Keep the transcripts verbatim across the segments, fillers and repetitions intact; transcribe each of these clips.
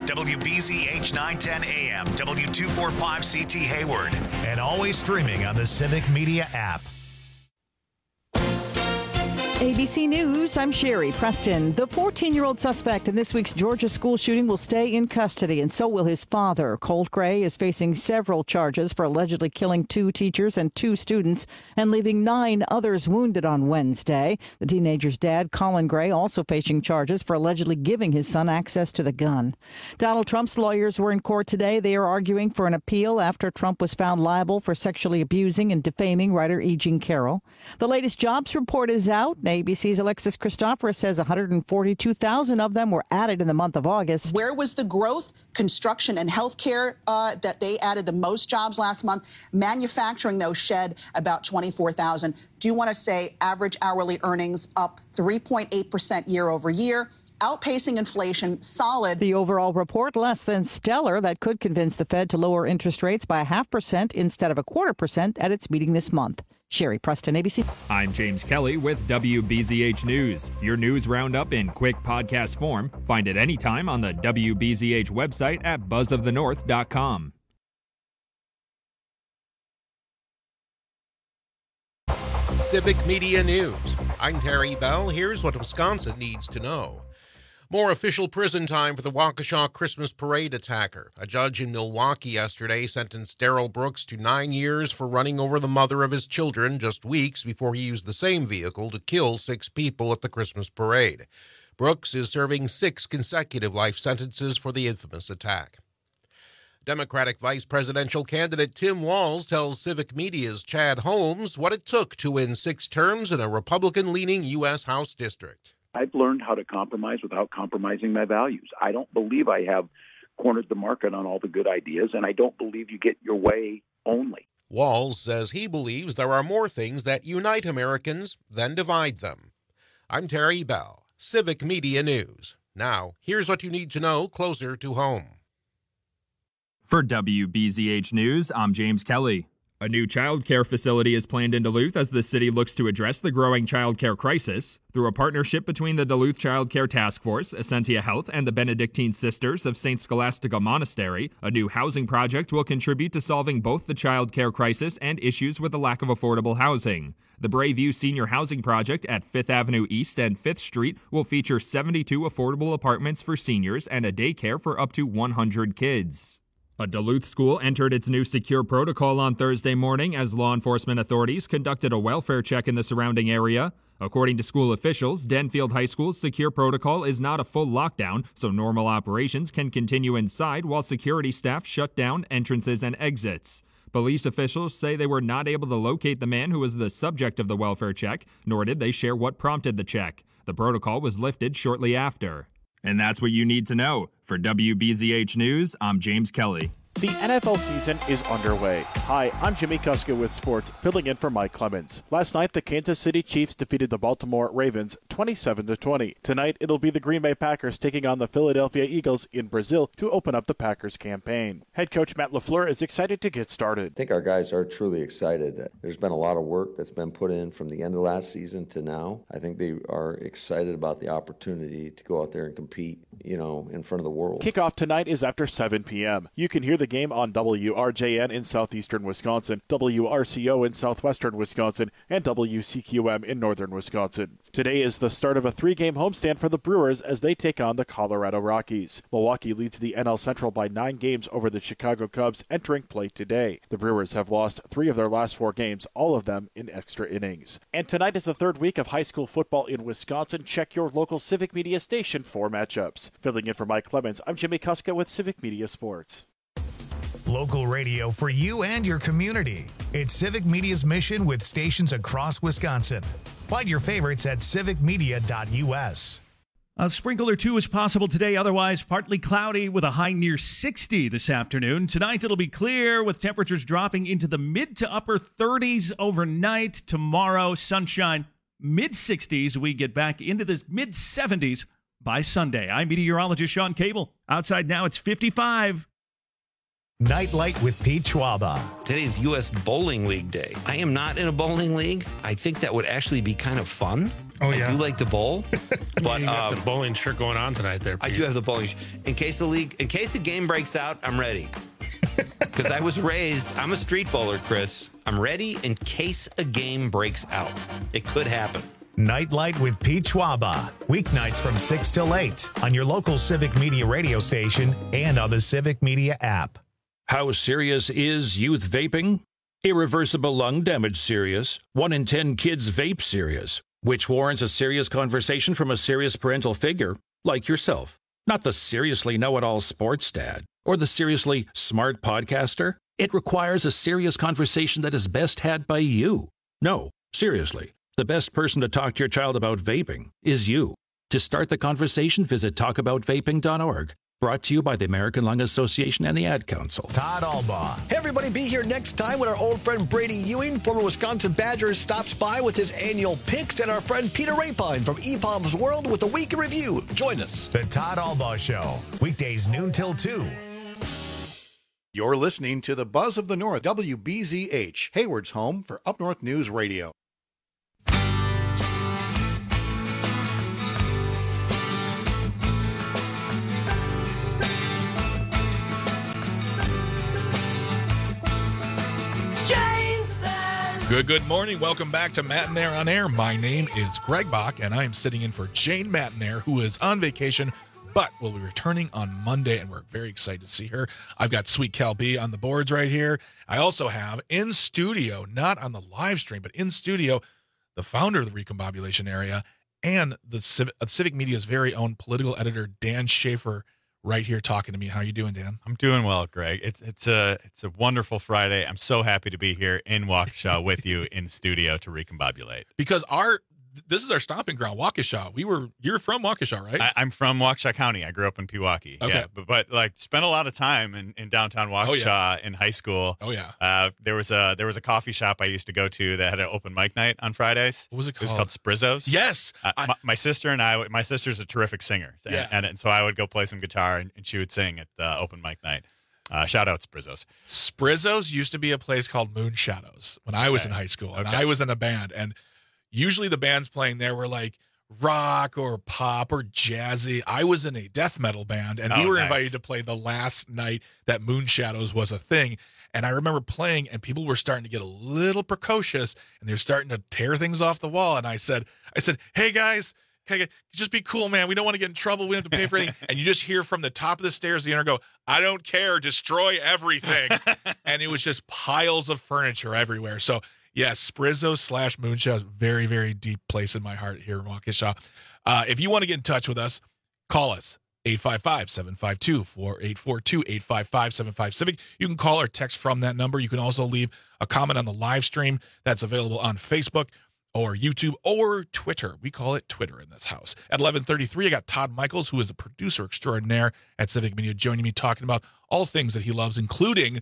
W B Z H nine ten A M, W two forty-five C T Hayward, and always streaming on the Civic Media app. A B C News, I'm Sherry Preston. The fourteen-year-old suspect in this week's Georgia school shooting will stay in custody, and so will his father. Colt Gray is facing several charges for allegedly killing two teachers and two students and leaving nine others wounded on Wednesday. The teenager's dad, Colin Gray, also facing charges for allegedly giving his son access to the gun. Donald Trump's lawyers were in court today. They are arguing for an appeal after Trump was found liable for sexually abusing and defaming writer E. Jean Carroll. The latest jobs report is out. A B C's Alexis Christophorous says one hundred forty-two thousand of them were added in the month of August. Where was the growth? Construction and healthcare, uh, that they added the most jobs last month. Manufacturing, though, shed about twenty-four thousand. Do you want to say average hourly earnings up three point eight percent year over year? Outpacing inflation, solid. The overall report less than stellar. That could convince the Fed to lower interest rates by a half percent instead of a quarter percent at its meeting this month. Sherry Preston, A B C. I'm James Kelly with W B Z H News. Your news roundup in quick podcast form. Find it anytime on the W B Z H website at buzz of the north dot com. Civic Media News. I'm Terry Bell. Here's what Wisconsin needs to know. More official prison time for the Waukesha Christmas Parade attacker. A judge in Milwaukee yesterday sentenced Darrell Brooks to nine years for running over the mother of his children just weeks before he used the same vehicle to kill six people at the Christmas parade. Brooks is serving six consecutive life sentences for the infamous attack. Democratic vice presidential candidate Tim Walz tells Civic Media's Chad Holmes what it took to win six terms in a Republican-leaning U S House district. I've learned how to compromise without compromising my values. I don't believe I have cornered the market on all the good ideas, and I don't believe you get your way only. Walz says he believes there are more things that unite Americans than divide them. I'm Terry Bell, Civic Media News. Now, here's what you need to know closer to home. For W B Z H News, I'm James Kelly. A new child care facility is planned in Duluth as the city looks to address the growing child care crisis. Through a partnership between the Duluth Child Care Task Force, Essentia Health, and the Benedictine Sisters of Saint Scholastica Monastery, a new housing project will contribute to solving both the child care crisis and issues with the lack of affordable housing. The Brayview Senior Housing Project at Fifth Avenue East and Fifth Street will feature seventy-two affordable apartments for seniors and a daycare for up to one hundred kids. A Duluth school entered its new secure protocol on Thursday morning as law enforcement authorities conducted a welfare check in the surrounding area. According to school officials, Denfield High School's secure protocol is not a full lockdown, so normal operations can continue inside while security staff shut down entrances and exits. Police officials say they were not able to locate the man who was the subject of the welfare check, nor did they share what prompted the check. The protocol was lifted shortly after. And that's what you need to know. For W B Z H News, I'm James Kelly. The N F L season is underway. Hi, I'm Jimmy Kuska with sports, filling in for Mike Clemens. Last night, the Kansas City Chiefs defeated the Baltimore Ravens twenty-seven to twenty. Tonight, it'll be the Green Bay Packers taking on the Philadelphia Eagles in Brazil to open up the Packers campaign. Head coach Matt LaFleur is excited to get started. I think our guys are truly excited. There's been a lot of work that's been put in from the end of last season to now. I think they are excited about the opportunity to go out there and compete, you know, in front of the world. Kickoff tonight is after seven p.m. You can hear the game on W R J N in southeastern Wisconsin, W R C O in southwestern Wisconsin, and W C Q M in northern Wisconsin. Today is the start of a three-game homestand for the Brewers as they take on the Colorado Rockies. Milwaukee leads the N L Central by nine games over the Chicago Cubs entering play today. The Brewers have lost three of their last four games, all of them in extra innings. And tonight is the third week of high school football in Wisconsin. Check your local Civic Media station for matchups. Filling in for Mike Clemens, I'm Jimmy Kuska with Civic Media Sports. Local radio for you and your community. It's Civic Media's mission with stations across Wisconsin. Find your favorites at civic media dot u s. A sprinkle or two is possible today, otherwise partly cloudy with a high near sixty this afternoon. Tonight it'll be clear with temperatures dropping into the mid to upper thirties overnight. Tomorrow, sunshine, mid sixties. We get back into the mid seventies by Sunday. I'm meteorologist Sean Cable. Outside now it's fifty-five. Nightlight with Pete Schwaba. Today's U S Bowling League Day. I am not in a bowling league. I think that would actually be kind of fun. Oh, I yeah. do like to bowl. But you got um, the bowling shirt going on tonight there, Pete. I do have the bowling shirt. In case the league, in case the game breaks out, I'm ready. Because I was raised, I'm a street bowler, Chris. I'm ready in case a game breaks out. It could happen. Nightlight with Pete Schwaba. Weeknights from six till eight on your local Civic Media radio station and on the Civic Media app. How serious is youth vaping? Irreversible lung damage serious. One in ten kids vape serious, which warrants a serious conversation from a serious parental figure like yourself. Not the seriously know-it-all sports dad or the seriously smart podcaster. It requires a serious conversation that is best had by you. No, seriously, the best person to talk to your child about vaping is you. To start the conversation, visit talk about vaping dot org. Brought to you by the American Lung Association and the Ad Council. Todd Albaugh. Hey, everybody, be here next time when our old friend Brady Ewing, former Wisconsin Badger, stops by with his annual picks, and our friend Peter Rapine from E P O M's World with a week in review. Join us. The Todd Albaugh Show. Weekdays noon till two. You're listening to the Buzz of the North, W B Z H, Hayward's home for Up North News Radio. Good, good morning. Welcome back to Matinaire on Air. My name is Greg Bach, and I am sitting in for Jane Matinaire, who is on vacation, but will be returning on Monday, and we're very excited to see her. I've got Sweet Cal B on the boards right here. I also have in studio, not on the live stream, but in studio, the founder of the Recombobulation Area and the Civic, uh, Civic Media's very own political editor, Dan Schaefer, right here talking to me. How you doing, Dan? I'm doing well, Greg. It's it's a it's a wonderful Friday. I'm so happy to be here in Waukesha with you in studio to recombobulate. Because our this is our stomping ground, Waukesha. We were you're from Waukesha, right? I, I'm from Waukesha County. I grew up in Pewaukee. Okay. Yeah, but, but like spent a lot of time in, in downtown Waukesha Oh, yeah. in high school. Oh yeah. Uh, there was a there was a coffee shop I used to go to that had an open mic night on Fridays. What was it It was called? called Sprizzos. Yes. Uh, I- my, my sister and I. My sister's a terrific singer, and, Yeah. and, and so I would go play some guitar, and, and she would sing at uh, open mic night. Uh, shout out Sprizzos. Sprizzos used to be a place called Moon Shadows when I was Okay. in high school, and Okay. I was in a band. And usually the bands playing there were like rock or pop or jazzy. I was in a death metal band, and we Oh, were nice. invited to play the last night that Moon Shadows was a thing. And I remember playing, and people were starting to get a little precocious, and they're starting to tear things off the wall. And I said, I said, hey guys, can I get- just be cool, man. We don't want to get in trouble. We don't have to pay for anything. And you just hear from the top of the stairs, the owner go, I don't care. Destroy everything. And it was just piles of furniture everywhere. So, yes, Sprizzo slash Moonshot, very, very deep place in my heart here in Waukesha. Uh, if you want to get in touch with us, call us, eight five five, seven five two, four eight four two, eight five five, seven five Civic. You can call or text from that number. You can also leave a comment on the live stream that's available on Facebook or YouTube or Twitter. We call it Twitter in this house. At eleven thirty-three, I got Todd Michaels, who is a producer extraordinaire at Civic Media, joining me talking about all things that he loves, including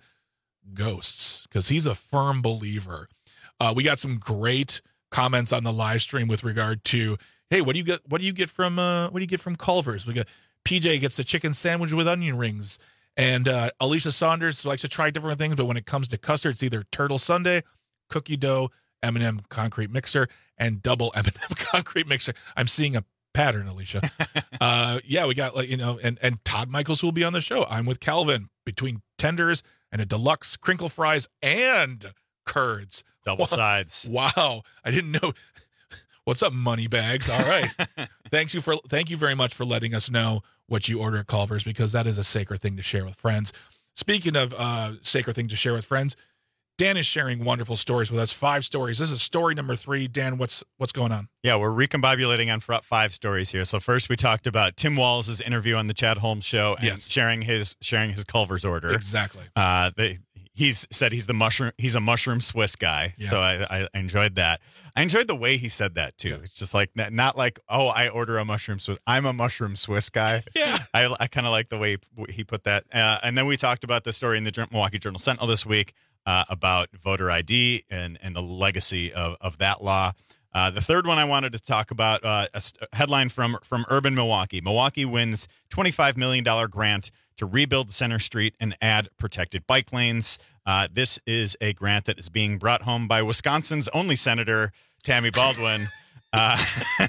ghosts, because he's a firm believer. Uh, we got some great comments on the live stream with regard to, hey, what do you get? What do you get from? Uh, what do you get from Culver's? We got P J gets the chicken sandwich with onion rings, and uh, Alicia Saunders likes to try different things, but when it comes to custard, it's either turtle sundae, cookie dough, M and M concrete mixer, and double M and M concrete mixer. I'm seeing a pattern, Alicia. uh, yeah, we got like you know, and and Todd Michaels will be on the show. I'm with Calvin between tenders and a deluxe crinkle fries and curds. Double sides. Wow, I didn't know. What's up, money bags? All right. Thanks you for thank you very much for letting us know what you order at Culver's, because that is a sacred thing to share with friends. Speaking of uh, sacred thing to share with friends, Dan is sharing wonderful stories with us. Five stories. This is story number three. Dan, what's what's going on? Yeah, we're recombobulating on fr- five stories here. So first, we talked about Tim Walz' interview on the Chad Holmes Show and Yes. sharing his sharing his Culver's order. Exactly. Uh, they, he's said he's the mushroom. He's a mushroom Swiss guy. Yeah. So I, I enjoyed that. I enjoyed the way he said that too. Yeah. It's just like not, not like, oh, I order a mushroom Swiss. I'm a mushroom Swiss guy. Yeah. I, I kind of like the way he put that. Uh, and then we talked about the story in the Jour- Milwaukee Journal Sentinel this week uh, about voter I D and and the legacy of of that law. Uh, the third one I wanted to talk about, uh, a, st- a headline from from Urban Milwaukee. Milwaukee wins twenty-five million dollars grant to rebuild Center Street and add protected bike lanes. Uh, this is a grant that is being brought home by Wisconsin's only senator, Tammy Baldwin. Uh,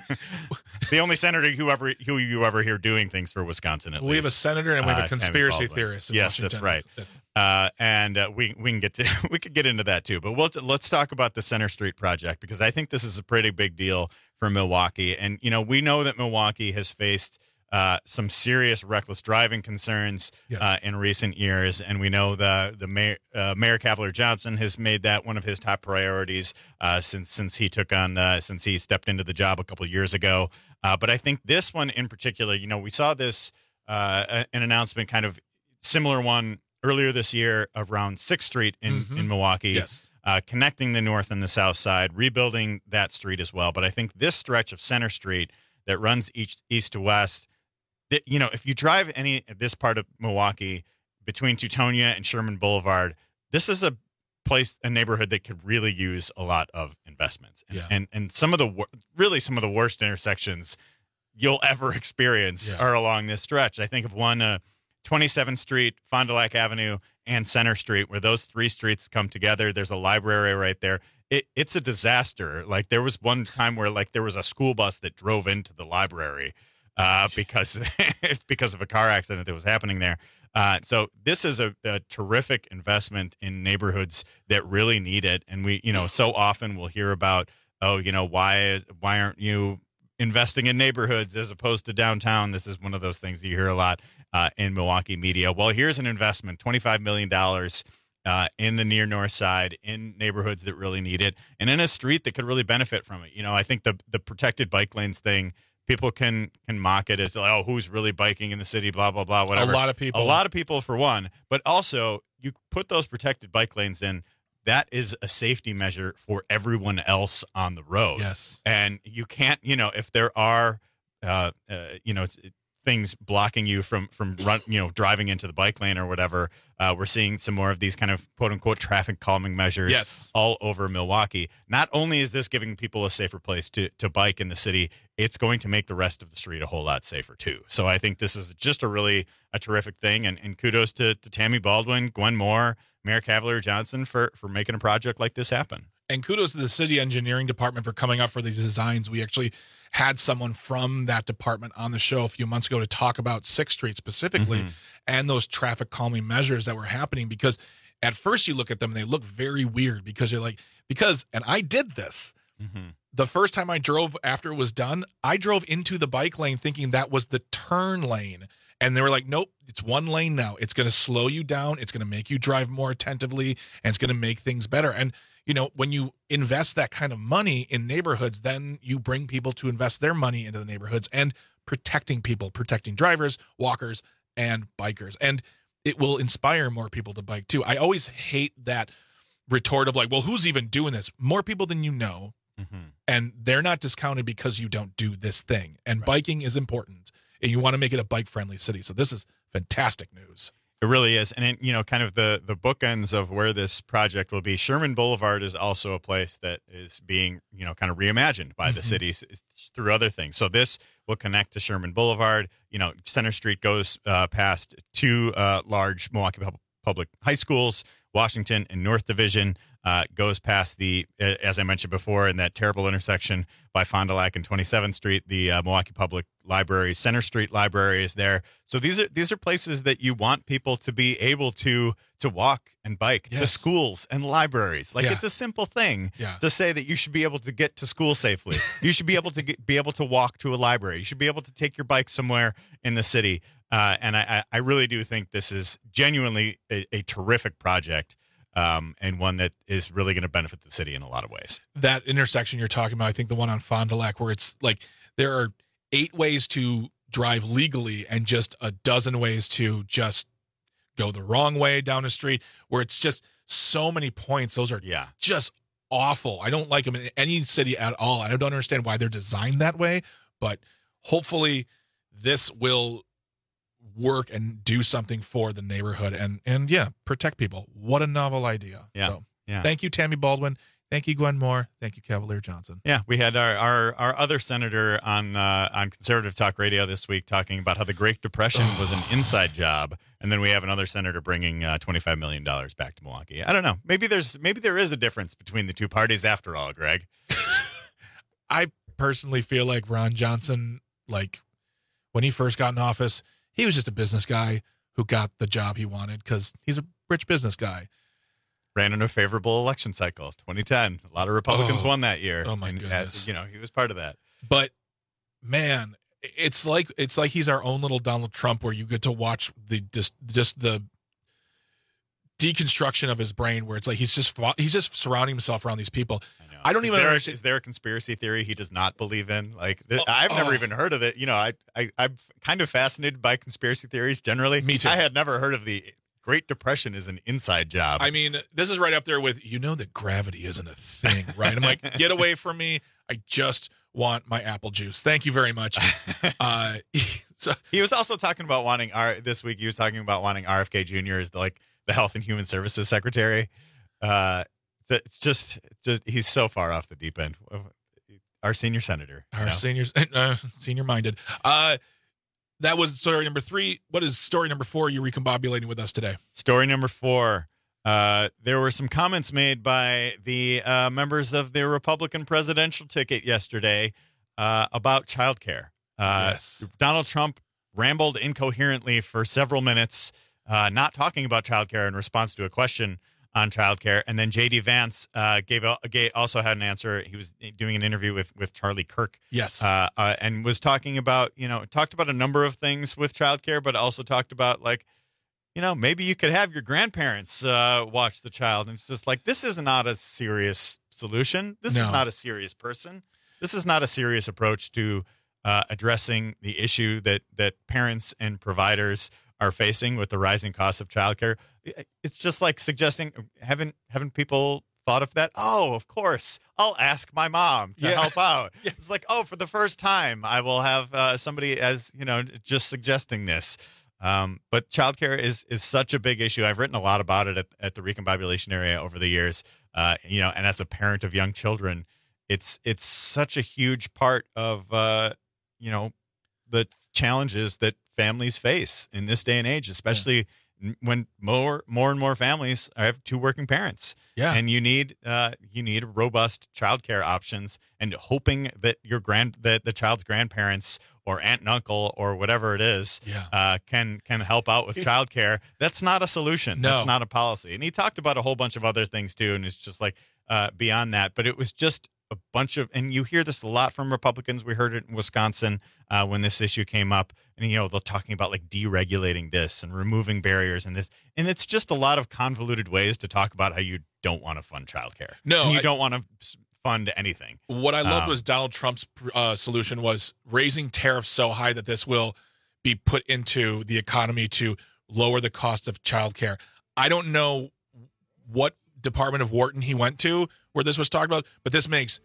the only senator who ever who you ever hear doing things for Wisconsin. At we least. have a senator and we have a uh, conspiracy theorist. In yes, Washington. that's right. That's, uh, and uh, we we can get to we could get into that too. But we'll, let's talk about the Center Street project, because I think this is a pretty big deal for Milwaukee. And you know, we know that Milwaukee has faced Uh, some serious reckless driving concerns yes. uh, in recent years, and we know the the mayor, uh, Mayor Cavalier Johnson has made that one of his top priorities uh, since since he took on uh, since he stepped into the job a couple of years ago. Uh, but I think this one in particular, you know, we saw this uh, an announcement, kind of similar one earlier this year around sixth Street in mm-hmm. in Milwaukee. Yes. Uh, connecting the north and the south side, rebuilding that street as well. But I think this stretch of Center Street that runs east east to west. You know, if you drive any this part of Milwaukee between Teutonia and Sherman Boulevard, this is a place, a neighborhood that could really use a lot of investments. And yeah. and, and some of the really some of the worst intersections you'll ever experience yeah. are along this stretch. I think of one, uh, twenty-seventh Street, Fond du Lac Avenue, and Center Street, where those three streets come together. There's a library right there. It, it's a disaster. Like there was one time where like there was a school bus that drove into the library. Uh, because because of a car accident that was happening there. Uh, so this is a, a terrific investment in neighborhoods that really need it. And we, you know, so often we'll hear about, oh, you know, why why aren't you investing in neighborhoods as opposed to downtown? This is one of those things that you hear a lot uh, in Milwaukee media. Well, here's an investment, twenty-five million dollars uh, in the near north side, in neighborhoods that really need it, and in a street that could really benefit from it. You know, I think the the protected bike lanes thing, people can can mock it as like, oh, who's really biking in the city, blah, blah, blah, whatever. A lot of people. A lot of people, for one. But also, you put those protected bike lanes in, that is a safety measure for everyone else on the road. Yes. And you can't, you know, if there are, uh, uh, you know, it's, things blocking you from from run, you know, driving into the bike lane or whatever. Uh, we're seeing some more of these kind of quote unquote traffic calming measures yes. all over Milwaukee. Not only is this giving people a safer place to to bike in the city, it's going to make the rest of the street a whole lot safer too. So I think this is just a really a terrific thing, and, and kudos to, to Tammy Baldwin, Gwen Moore, Mayor Cavalier Johnson for for making a project like this happen. And kudos to the city engineering department for coming up for these designs. We actually had someone from that department on the show a few months ago to talk about sixth Street specifically mm-hmm. and those traffic calming measures that were happening, because at first you look at them and they look very weird because you're like, because, and I did this. Mm-hmm. The first time I drove after it was done, I drove into the bike lane thinking that was the turn lane. And they were like, nope, it's one lane now. It's going to slow you down. It's going to make you drive more attentively, and it's going to make things better. And you know, when you invest that kind of money in neighborhoods, then you bring people to invest their money into the neighborhoods and protecting people, protecting drivers, walkers, and bikers. And it will inspire more people to bike too. I always hate that retort of like, well, who's even doing this? More people than you know. Mm-hmm. And they're not discounted because you don't do this thing. And right. biking is important, and you want to make it a bike-friendly city. So this is fantastic news. It really is. And, it, you know, kind of the, the bookends of where this project will be. Sherman Boulevard is also a place that is being, you know, kind of reimagined by mm-hmm. the city through other things. So this will connect to Sherman Boulevard. You know, Center Street goes uh, past two uh, large Milwaukee public high schools, Washington and North Division. Uh, goes past the, as I mentioned before, in that terrible intersection by Fond du Lac and twenty-seventh Street, the uh, Milwaukee Public Library, Center Street Library is there. So these are these are places that you want people to be able to to walk and bike yes. to schools and libraries. Like yeah. it's a simple thing yeah. to say that you should be able to get to school safely. You should be able to get, be able to walk to a library. You should be able to take your bike somewhere in the city. Uh, and I, I really do think this is genuinely a, a terrific project. Um, and one that is really going to benefit the city in a lot of ways. That intersection you're talking about, I think the one on Fond du Lac, where it's like there are eight ways to drive legally and just a dozen ways to just go the wrong way down the street, where it's just so many points. Those are yeah. just awful. I don't like them in any city at all. I don't understand why they're designed that way, but hopefully this will work and do something for the neighborhood and and yeah protect people. What a novel idea. Yeah so, yeah thank you, Tammy Baldwin. Thank you, Gwen Moore. Thank you, Cavalier Johnson. Yeah, we had our our, our other senator on uh, on Conservative Talk Radio this week talking about how the Great Depression was an inside job, and then we have another senator bringing uh, twenty-five million dollars back to Milwaukee. I don't know. Maybe there's maybe there is a difference between the two parties after all, Greg. I personally feel like Ron Johnson, like when he first got in office, he was just a business guy who got the job he wanted because he's a rich business guy. Ran in a favorable election cycle, twenty ten. A lot of Republicans Oh. won that year. Oh, my and goodness. had- you know, he was part of that. But man, it's like it's like he's our own little Donald Trump, where you get to watch the just just the deconstruction of his brain, where it's like he's just he's just surrounding himself around these people. I, know. I don't is even there, understand. Is there a conspiracy theory he does not believe in? Like, th- Oh, I've never oh. even heard of it. You know, I, I, I'm kind of fascinated by conspiracy theories generally. Me too. I had never heard of the Great Depression as an inside job. I mean, this is right up there with, you know, that gravity isn't a thing, right? I'm like, get away from me. I just want my apple juice. Thank you very much. Uh, so he was also talking about wanting R this week. He was talking about wanting R F K Junior as the, like the Health and Human Services Secretary. Uh, it's just, it's just he's so far off the deep end. Our senior senator, our you know? seniors, uh, senior minded. Uh, that was story number three. What is story number four? You're recombobulating with us today. Story number four. Uh, there were some comments made by the uh, members of the Republican presidential ticket yesterday uh, about childcare. Uh, Yes. Donald Trump rambled incoherently for several minutes, uh, not talking about childcare in response to a question on childcare. And then J D Vance uh, gave, a, gave also had an answer. He was doing an interview with with Charlie Kirk. Yes. Uh, uh, and was talking about, you know, talked about a number of things with childcare, but also talked about, like, you know, maybe you could have your grandparents uh, watch the child. And it's just like, this is not a serious solution. This No. is not a serious person. This is not a serious approach to uh, addressing the issue that that parents and providers are facing with the rising costs of childcare. It's just like suggesting, haven't haven't people thought of that? Oh, of course, I'll ask my mom to Yeah. help out. Yeah. It's like, oh, for the first time, I will have uh, somebody as, you know, just suggesting this. Um, but childcare is is such a big issue. I've written a lot about it at, at the recombobulation area over the years. Uh, you know, and as a parent of young children, it's it's such a huge part of uh, you know, the challenges that families face in this day and age, especially n- when more more and more families have two working parents. Yeah. And you need uh, you need robust childcare options, and hoping that your grand that the child's grandparents or aunt and uncle or whatever it is Yeah. uh, can can help out with childcare. That's not a solution. No. That's not a policy. And he talked about a whole bunch of other things too, and it's just like uh, beyond that. But it was just a bunch of, and you hear this a lot from Republicans. We heard it in Wisconsin uh, when this issue came up, and you know they're talking about like deregulating this and removing barriers and this, and it's just a lot of convoluted ways to talk about how you don't want to fund childcare. No, and you I- don't want to fund anything. What I loved Um, was Donald Trump's uh, solution was raising tariffs so high that this will be put into the economy to lower the cost of childcare. I don't know what Department of Wharton he went to where this was talked about, but this makes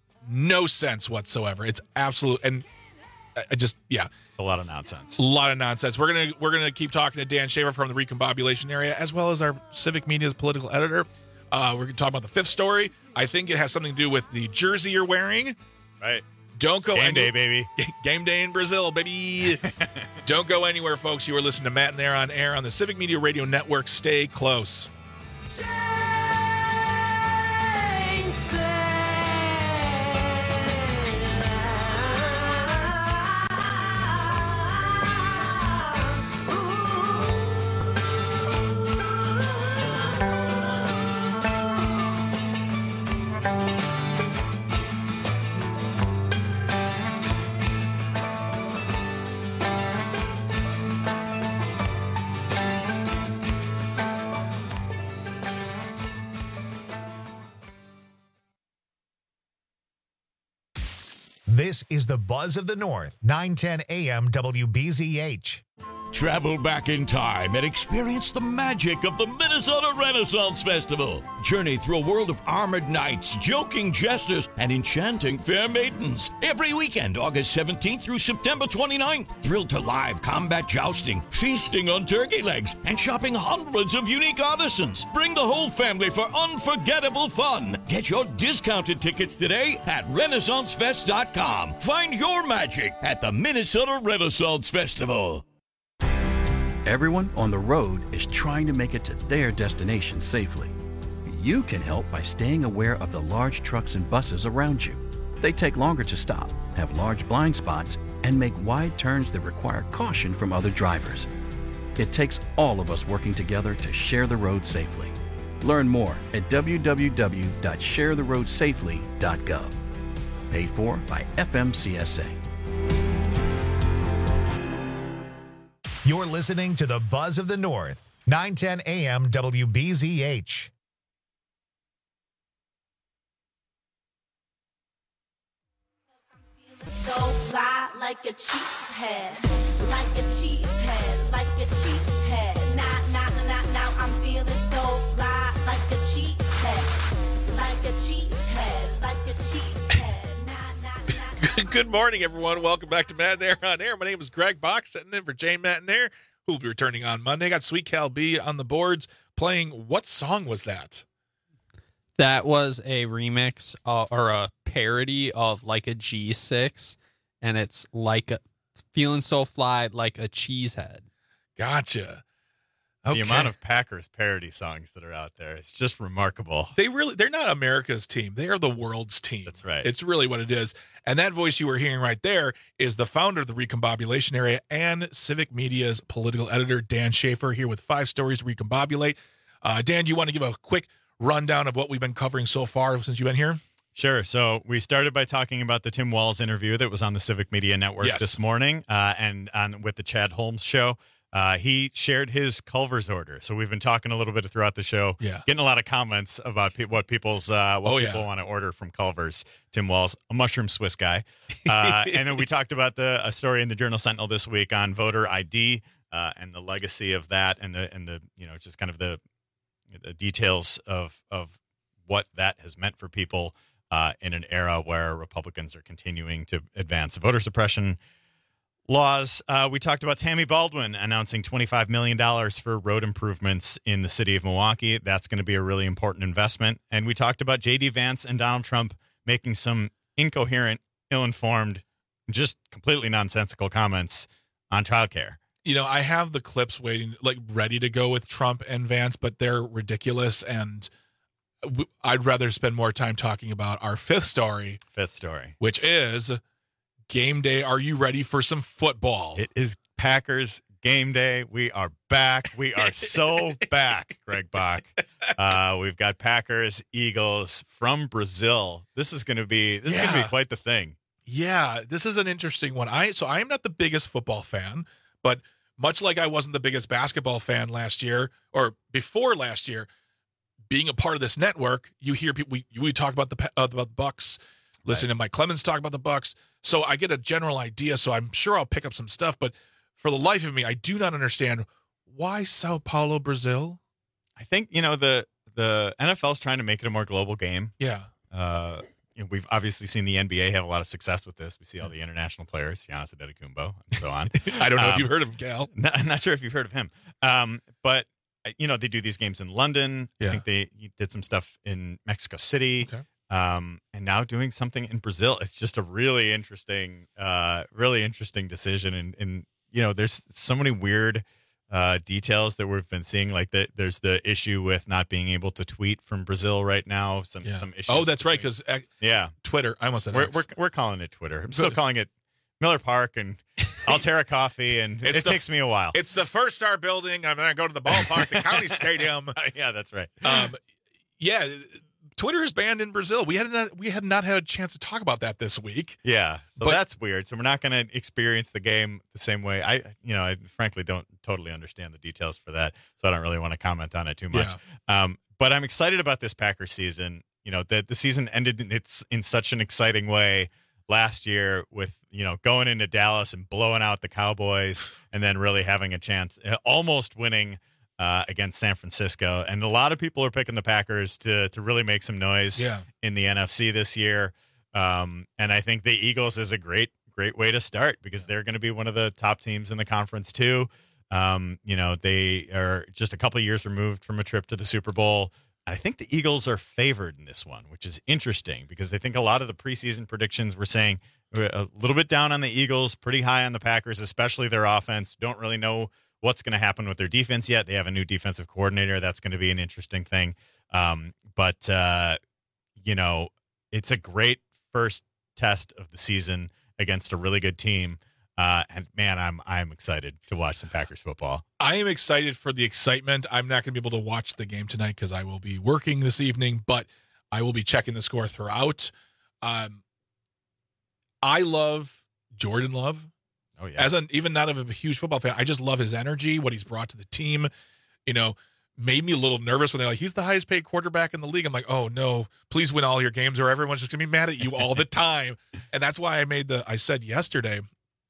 no sense whatsoever. It's absolute, and I I just yeah, It's a lot of nonsense. a lot of nonsense. We're gonna we're gonna keep talking to Dan Shaver from the recombobulation area, as well as our Civic Media's political editor. Uh, we're gonna talk about the fifth story. I think it has something to do with the jersey you're wearing. Right. Don't go Game any- day, baby. Game day in Brazil, baby. Don't go anywhere, folks. You are listening to Matt and Air on air on the Civic Media Radio Network. Stay close. This is the Buzz of the North, nine ten A M W B Z H. Travel back in time and experience the magic of the Minnesota Renaissance Festival. Journey through a world of armored knights, joking jesters, and enchanting fair maidens. Every weekend, August seventeenth through September twenty-ninth. Thrilled to live combat jousting, feasting on turkey legs, and shopping hundreds of unique artisans. Bring the whole family for unforgettable fun. Get your discounted tickets today at Renaissance Fest dot com. Find your magic at the Minnesota Renaissance Festival. Everyone on the road is trying to make it to their destination safely. You can help by staying aware of the large trucks and buses around you. They take longer to stop, have large blind spots, and make wide turns that require caution from other drivers. It takes all of us working together to share the road safely. Learn more at w w w dot share the road safely dot gov. Paid for by F M C S A. You're listening to the Buzz of the North, nine ten A M W B Z H. So fly like a cheese head, like a cheese head, like a cheese head. Now, now, now, now I'm feeling so fly like a cheese head, like a cheese head, like a cheese head. Nah, nah, nah. Good morning, everyone. Welcome back to Matt and Air on Air. My name is Greg Bach, sitting in for Jane Matt and Air, who will be returning on Monday. Got Sweet Cal B on the boards playing. What song was that? That was a remix uh, or a parody of like a G six, and it's like a, feeling so fly like a cheesehead. Gotcha. Okay. The amount of Packers parody songs that are out there, it's just remarkable. They really, they're not America's team. They are the world's team. That's right. It's really what it is. And that voice you were hearing right there is the founder of the Recombobulation Area and Civic Media's political editor, Dan Schaefer, here with five stories to recombobulate. Uh, Dan, do you want to give a quick rundown of what we've been covering so far since you've been here? Sure. So we started by talking about the Tim Walz interview that was on the Civic Media Network yes. this morning, uh, and on with the Chad Holmes show. Uh, he shared his Culver's order. So we've been talking a little bit throughout the show, yeah. getting a lot of comments about pe- what people's uh, what oh, people yeah. want to order from Culver's. Tim Walz, a mushroom Swiss guy, uh, and then we talked about the a story in the Journal Sentinel this week on voter I D uh, and the legacy of that, and the and the you know just kind of the the details of of what that has meant for people uh, in an era where Republicans are continuing to advance voter suppression laws. Uh, we talked about Tammy Baldwin announcing twenty-five million dollars for road improvements in the city of Milwaukee. That's going to be a really important investment. And we talked about J D Vance and Donald Trump making some incoherent, ill-informed, just completely nonsensical comments on childcare. You know, I have the clips waiting, like ready to go with Trump and Vance, but they're ridiculous. And w- I'd rather spend more time talking about our fifth story. Fifth story. Which is game day. Are you ready for some football? It is Packers game day. We are back. We are so back, Greg Bach. Uh, we've got Packers, Eagles from Brazil. This is going to be, this yeah. is going to be quite the thing. Yeah, this is an interesting one. I So I am not the biggest football fan, but much like I wasn't the biggest basketball fan last year or before last year, being a part of this network, you hear people, we, we talk about the uh, about the Bucks, listen right. to Mike Clemens talk about the Bucks. So I get a general idea. So I'm sure I'll pick up some stuff. But for the life of me, I do not understand why Sao Paulo, Brazil. I think, you know, the, the N F L is trying to make it a more global game. Yeah. Uh, you know, we've obviously seen the N B A have a lot of success with this. We see all the international players, Giannis Antetokounmpo, and so on. I don't know um, if you've heard of him, Cal. Not, I'm not sure if you've heard of him. Um, but, you know, they do these games in London. Yeah. I think they did some stuff in Mexico City. Okay. Um, and now doing something in Brazil. It's just a really interesting, uh, really interesting decision. And, and, you know, there's so many weird uh, details that we've been seeing. Like the, there's the issue with not being able to tweet from Brazil right now. Some, yeah. some issues. Oh, that's right. Because uh, yeah, Twitter. I almost said we're, X. we're we're calling it Twitter. I'm still calling it Miller Park and Altera Coffee, and it's it the, takes me a while. It's the First Star Building. I'm going to go to the ballpark, the county stadium. Yeah, that's right. Um, yeah. Twitter is banned in Brazil. We had not we had not had a chance to talk about that this week. Yeah, so but, that's weird. So we're not going to experience the game the same way. I, you know, I frankly don't totally understand the details for that, so I don't really want to comment on it too much. Yeah. Um, but I'm excited about this Packers season. You know, that the season ended in, it's in such an exciting way last year with, you know, going into Dallas and blowing out the Cowboys and then really having a chance, almost winning Uh, against San Francisco. And a lot of people are picking the Packers to to really make some noise yeah. in the N F C this year. Um, and I think the Eagles is a great, great way to start because they're going to be one of the top teams in the conference too. Um, you know, they are just a couple of years removed from a trip to the Super Bowl. And I think the Eagles are favored in this one, which is interesting because I think a lot of the preseason predictions were saying a little bit down on the Eagles, pretty high on the Packers, especially their offense. Don't really know what's going to happen with their defense yet. They have a new defensive coordinator. That's going to be an interesting thing. Um, but, uh, you know, it's a great first test of the season against a really good team. Uh, and man, I'm I'm excited to watch some Packers football. I am excited for the excitement. I'm not going to be able to watch the game tonight because I will be working this evening, but I will be checking the score throughout. Um, I love Jordan Love. Oh yeah. As an even not of a huge football fan, I just love his energy, what he's brought to the team. You know, made me a little nervous when they're like, he's the highest paid quarterback in the league. I'm like, oh no, please win all your games or everyone's just gonna be mad at you all the time. And that's why I made the I said yesterday,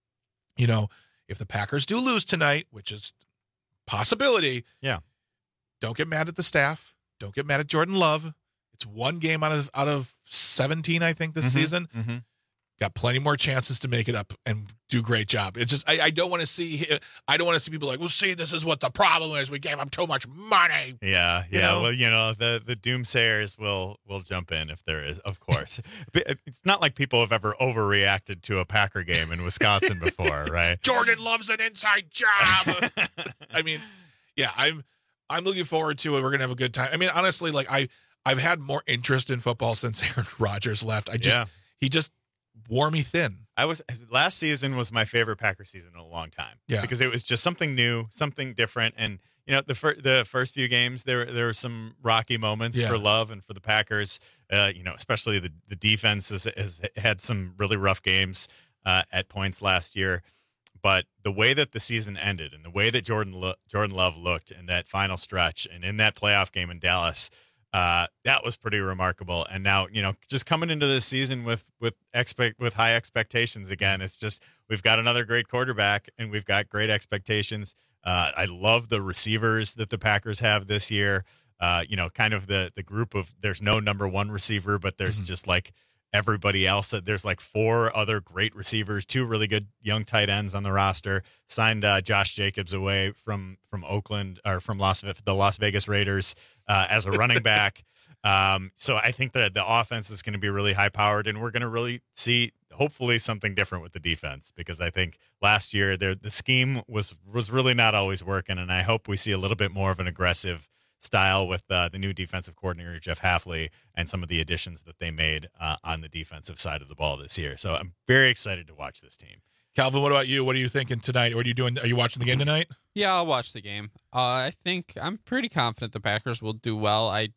you know, if the Packers do lose tonight, which is possibility, yeah, don't get mad at the staff. Don't get mad at Jordan Love. It's one game out of out of seventeen, I think, this mm-hmm, season. Mm-hmm. Got plenty more chances to make it up and do a great job. It's just I, I don't want to see I don't want to see people like, well, see, this is what the problem is. We gave them too much money. Yeah, You yeah. know? Well, you know, the the doomsayers will will jump in if there is, of course. But it's not like people have ever overreacted to a Packer game in Wisconsin before, right? Jordan loves an inside job. I mean, yeah, I'm I'm looking forward to it. We're gonna have a good time. I mean, honestly, like I I've had more interest in football since Aaron Rodgers left. I just Yeah. he just wore me thin. I was last season was my favorite Packer season in a long time. Yeah. Because it was just something new, something different. And you know, the fir- the first few games there there were some rocky moments Yeah. for Love and for the Packers. Uh, you know, especially the the defense has, has had some really rough games uh, at points last year. But the way that the season ended and the way that Jordan Lo- Jordan Love looked in that final stretch and in that playoff game in Dallas, uh, that was pretty remarkable. And now, you know, just coming into this season with with expect with high expectations again, it's just we've got another great quarterback and we've got great expectations. Uh, I love the receivers that the Packers have this year. Uh, you know, kind of the the group of there's no number one receiver, but there's mm-hmm. just like everybody else. There's like four other great receivers, two really good young tight ends on the roster. Signed uh, Josh Jacobs away from from Oakland or from Las the Las Vegas Raiders uh, as a running back. Um, so I think that the offense is going to be really high powered, and we're going to really see hopefully something different with the defense, because I think last year there the scheme was was really not always working, and I hope we see a little bit more of an aggressive style with uh, the new defensive coordinator, Jeff Hafley, and some of the additions that they made uh, on the defensive side of the ball this year. So I'm very excited to watch this team. Calvin, what about you? What are you thinking tonight? What are you doing? Are you watching the game tonight? Yeah, I'll watch the game. Uh, I think I'm pretty confident the Packers will do well. I,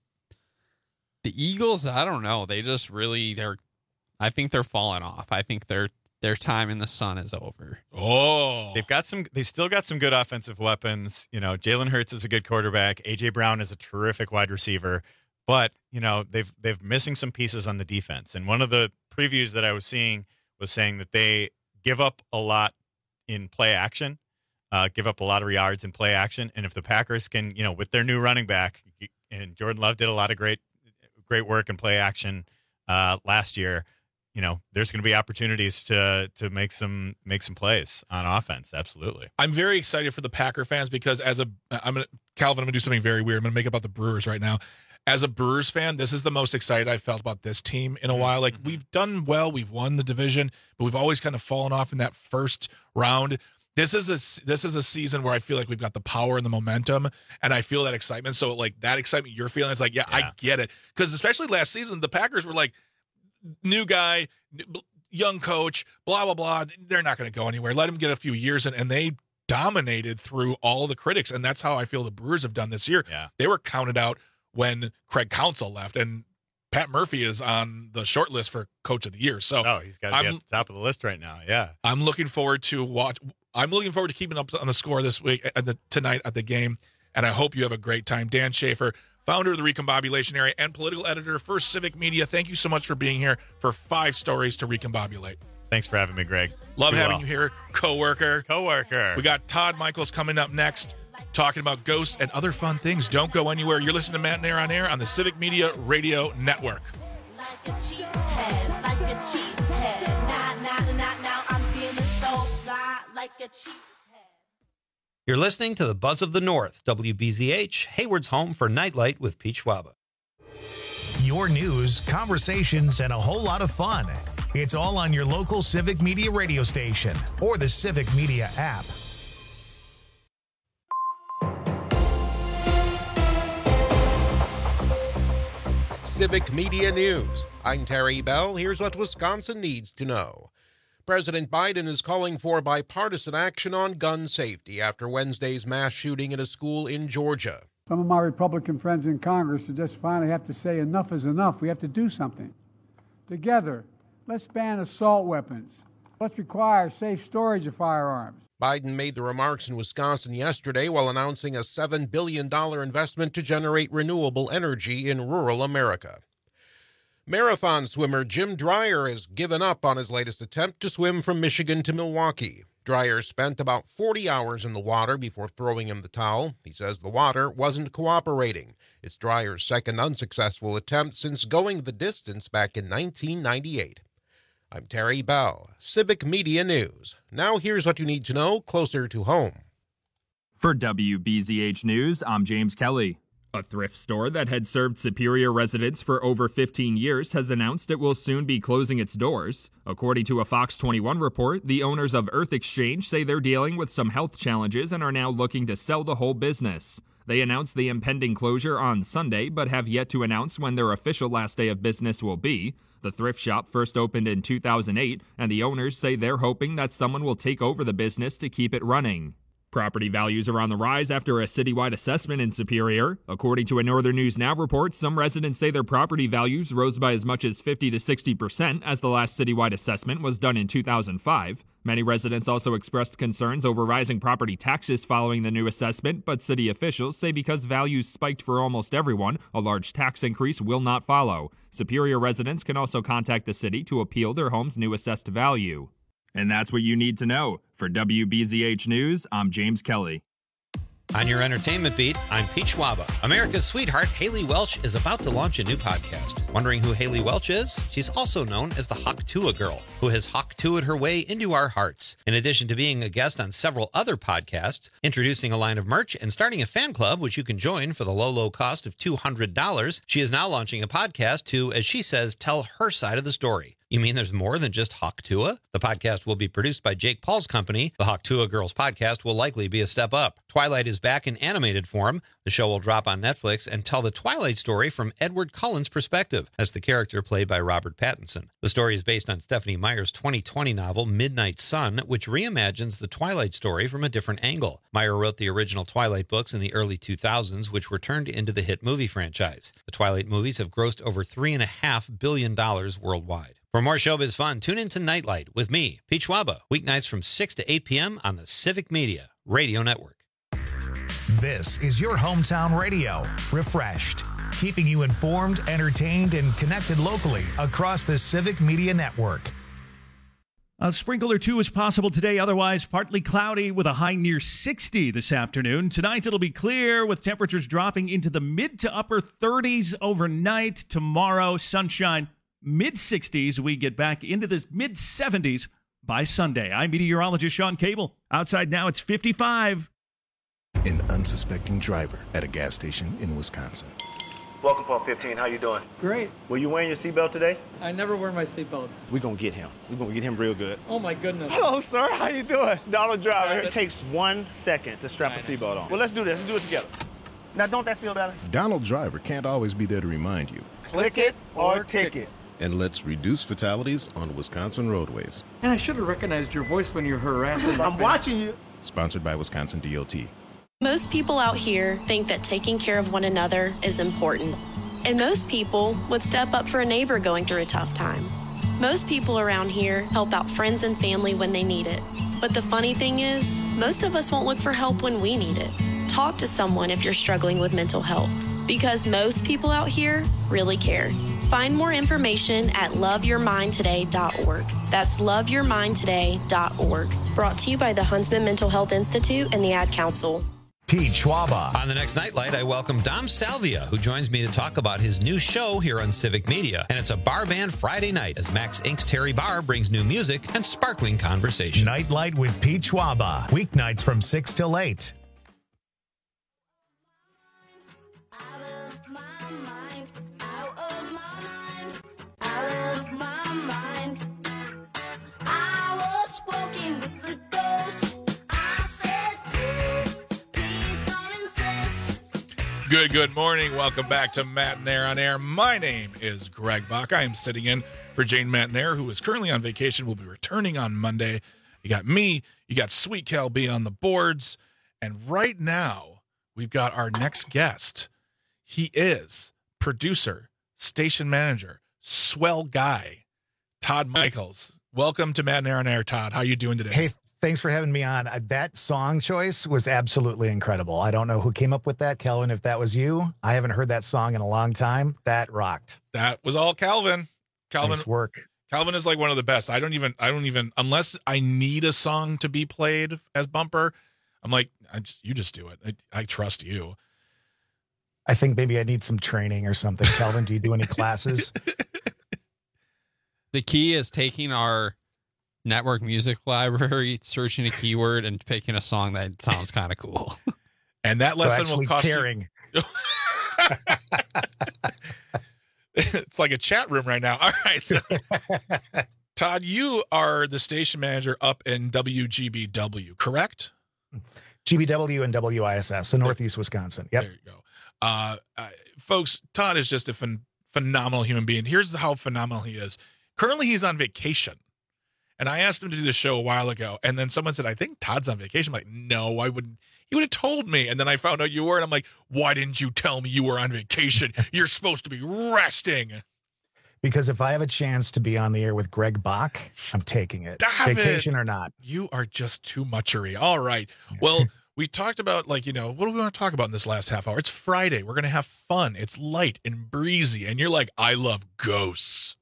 the Eagles, I don't know. They just really, they're, I think they're falling off. I think their their time in the sun is over. Oh, they've got some. They still got some good offensive weapons. You know, Jalen Hurts is a good quarterback. A J Brown is a terrific wide receiver. But you know, they've they've missing some pieces on the defense. And one of the previews that I was seeing was saying that they give up a lot in play action, uh, give up a lot of yards in play action. And if the Packers can, you know, with their new running back, and Jordan Love did a lot of great great work in play action uh, last year. You know, there's going to be opportunities to to make some make some plays on offense. Absolutely. I'm very excited for the Packer fans because as a I'm gonna Calvin, I'm gonna do something very weird. I'm gonna make it about the Brewers right now. As a Brewers fan, this is the most excited I've felt about this team in a while. Like mm-hmm. we've done well, we've won the division, but we've always kind of fallen off in that first round. This is a this is a season where I feel like we've got the power and the momentum, and I feel that excitement. So like that excitement you're feeling, it's like yeah, yeah. I get it, because especially last season, the Packers were like, new guy, young coach, blah, blah, blah. They're not going to go anywhere. Let him get a few years in. And they dominated through all the critics. And that's how I feel the Brewers have done this year. Yeah. They were counted out when Craig Counsell left. And Pat Murphy is on the short list for coach of the year. So oh, he's got to be at the top of the list right now. Yeah. I'm looking forward to watch. I'm looking forward to keeping up on the score this week at the tonight at the game. And I hope you have a great time. Dan Schaefer, founder of the Recombobulation Area and political editor for Civic Media. Thank you so much for being here for five stories to recombobulate. Thanks for having me, Greg. Love Do having well. you here, coworker. Coworker. We got Todd Michaels coming up next, talking about ghosts and other fun things. Don't go anywhere. You're listening to Matt and Air on Air on the Civic Media Radio Network. Like a cheese head, like a cheese head. Nah, nah, nah, now I'm feeling so fly, like a cheese. You're listening to the Buzz of the North, W B Z H, Hayward's home for Nightlight with Pete Schwaba. Your news, conversations, and a whole lot of fun. It's all on your local Civic Media radio station or the Civic Media app. Civic Media News. I'm Terry Bell. Here's what Wisconsin needs to know. President Biden is calling for bipartisan action on gun safety after Wednesday's mass shooting at a school in Georgia. Some of my Republican friends in Congress just finally have to say enough is enough. We have to do something. Together, let's ban assault weapons. Let's require safe storage of firearms. Biden made the remarks in Wisconsin yesterday while announcing a seven billion dollars investment to generate renewable energy in rural America. Marathon swimmer Jim Dreyer has given up on his latest attempt to swim from Michigan to Milwaukee. Dreyer spent about forty hours in the water before throwing in the towel. He says the water wasn't cooperating. It's Dreyer's second unsuccessful attempt since going the distance back in nineteen ninety-eight. I'm Terry Bell, Civic Media News. Now here's what you need to know closer to home. For W B Z H News, I'm James Kelly. A thrift store that had served Superior residents for over fifteen years has announced it will soon be closing its doors. According to a Fox twenty-one report, the owners of Earth Exchange say they're dealing with some health challenges and are now looking to sell the whole business. They announced the impending closure on Sunday, but have yet to announce when their official last day of business will be. The thrift shop first opened in two thousand eight, and the owners say they're hoping that someone will take over the business to keep it running. Property values are on the rise after a citywide assessment in Superior. According to a Northern News Now report, some residents say their property values rose by as much as fifty to sixty percent as the last citywide assessment was done in two thousand five. Many residents also expressed concerns over rising property taxes following the new assessment, but city officials say because values spiked for almost everyone, a large tax increase will not follow. Superior residents can also contact the city to appeal their home's new assessed value. And that's what you need to know. For W B Z H News, I'm James Kelly. On your entertainment beat, I'm Pete Schwaba. America's sweetheart, Haley Welch, is about to launch a new podcast. Wondering who Haley Welch is? She's also known as the Hawk-Tuah Girl, who has Hawk-Tuah'd her way into our hearts. In addition to being a guest on several other podcasts, introducing a line of merch, and starting a fan club, which you can join for the low, low cost of two hundred dollars, she is now launching a podcast to, as she says, tell her side of the story. You mean there's more than just Hawk-Tuah? The podcast will be produced by Jake Paul's company. The Hawk-Tuah Girls podcast will likely be a step up. Twilight is back in animated form. The show will drop on Netflix and tell the Twilight story from Edward Cullen's perspective, as the character played by Robert Pattinson. The story is based on Stephanie Meyer's twenty twenty novel Midnight Sun, which reimagines the Twilight story from a different angle. Meyer wrote the original Twilight books in the early two thousands, which were turned into the hit movie franchise. The Twilight movies have grossed over three point five billion dollars worldwide. For more showbiz fun, tune in to Nightlight with me, Pete Schwaba, weeknights from six to eight p.m. on the Civic Media Radio Network. This is your hometown radio, refreshed, keeping you informed, entertained, and connected locally across the Civic Media Network. A sprinkle or two is possible today, otherwise partly cloudy with a high near sixty this afternoon. Tonight it'll be clear with temperatures dropping into the mid to upper thirties overnight. Tomorrow, sunshine, mid sixties. We get back into the mid seventies by Sunday. I'm meteorologist Sean Cable. Outside now it's fifty-five. An unsuspecting driver at a gas station in Wisconsin. Welcome, Pump fifteen. How you doing? Great. Were you wearing your seatbelt today? I never wear my seatbelt. We're going to get him. We're going to get him real good. Oh, my goodness. Hello, sir. How you doing? Donald Driver. It takes one second to strap a seatbelt on. Well, let's do this. Let's do it together. Now, don't that feel better? Donald Driver can't always be there to remind you. Click it or ticket. And let's reduce fatalities on Wisconsin roadways. And I should have recognized your voice when you're harassing. I'm watching you. Sponsored by Wisconsin D O T. Most people out here think that taking care of one another is important. And most people would step up for a neighbor going through a tough time. Most people around here help out friends and family when they need it. But the funny thing is, most of us won't look for help when we need it. Talk to someone if you're struggling with mental health, because most people out here really care. Find more information at love your mind today dot org. That's love your mind today dot org. Brought to you by the Huntsman Mental Health Institute and the Ad Council. Pete Schwaba. On the next Nightlight, I welcome Dom Salvia, who joins me to talk about his new show here on Civic Media. And it's a bar band Friday night as Max Incorporated's Terry Barr brings new music and sparkling conversation. Nightlight with Pete Schwaba. Weeknights from six till eight. Good, good morning. Welcome back to Matt and Air on Air. My name is Greg Bach. I am sitting in for Jane Matnair, who is currently on vacation. Will be returning on Monday. You got me. You got Sweet Cal B on the boards. And right now, we've got our next guest. He is producer, station manager, swell guy, Todd Michaels. Welcome to Matt and Air on Air, Todd. How you doing today? Hey, thanks for having me on. Uh, that song choice was absolutely incredible. I don't know who came up with that, Calvin, if that was you. I haven't heard that song in a long time. That rocked. That was all Calvin. Calvin nice work. Calvin is like one of the best. I don't even, I don't even, unless I need a song to be played as bumper, I'm like, I just, you just do it. I, I trust you. I think maybe I need some training or something. Calvin, do you do any classes? The key is taking our network music library, searching a keyword, and picking a song that sounds kind of cool. And that lesson so will cost caring. you. It's like a chat room right now. All right. So, Todd, you are the station manager up in W G B W, correct? G B W and W I S S, so Northeast Wisconsin. Yep. There you go. Uh, uh, folks, Todd is just a phen- phenomenal human being. Here's how phenomenal he is. Currently, he's on vacation. And I asked him to do the show a while ago. And then someone said, I think Todd's on vacation. I'm like, no, I wouldn't. He would have told me. And then I found out you were. And I'm like, why didn't you tell me you were on vacation? You're supposed to be resting. Because if I have a chance to be on the air with Greg Bach, I'm taking it. Stop Vacation it. or not. You are just too muchery. All right. Well, we talked about, like, you know, what do we want to talk about in this last half hour? It's Friday. We're going to have fun. It's light and breezy. And you're like, I love ghosts.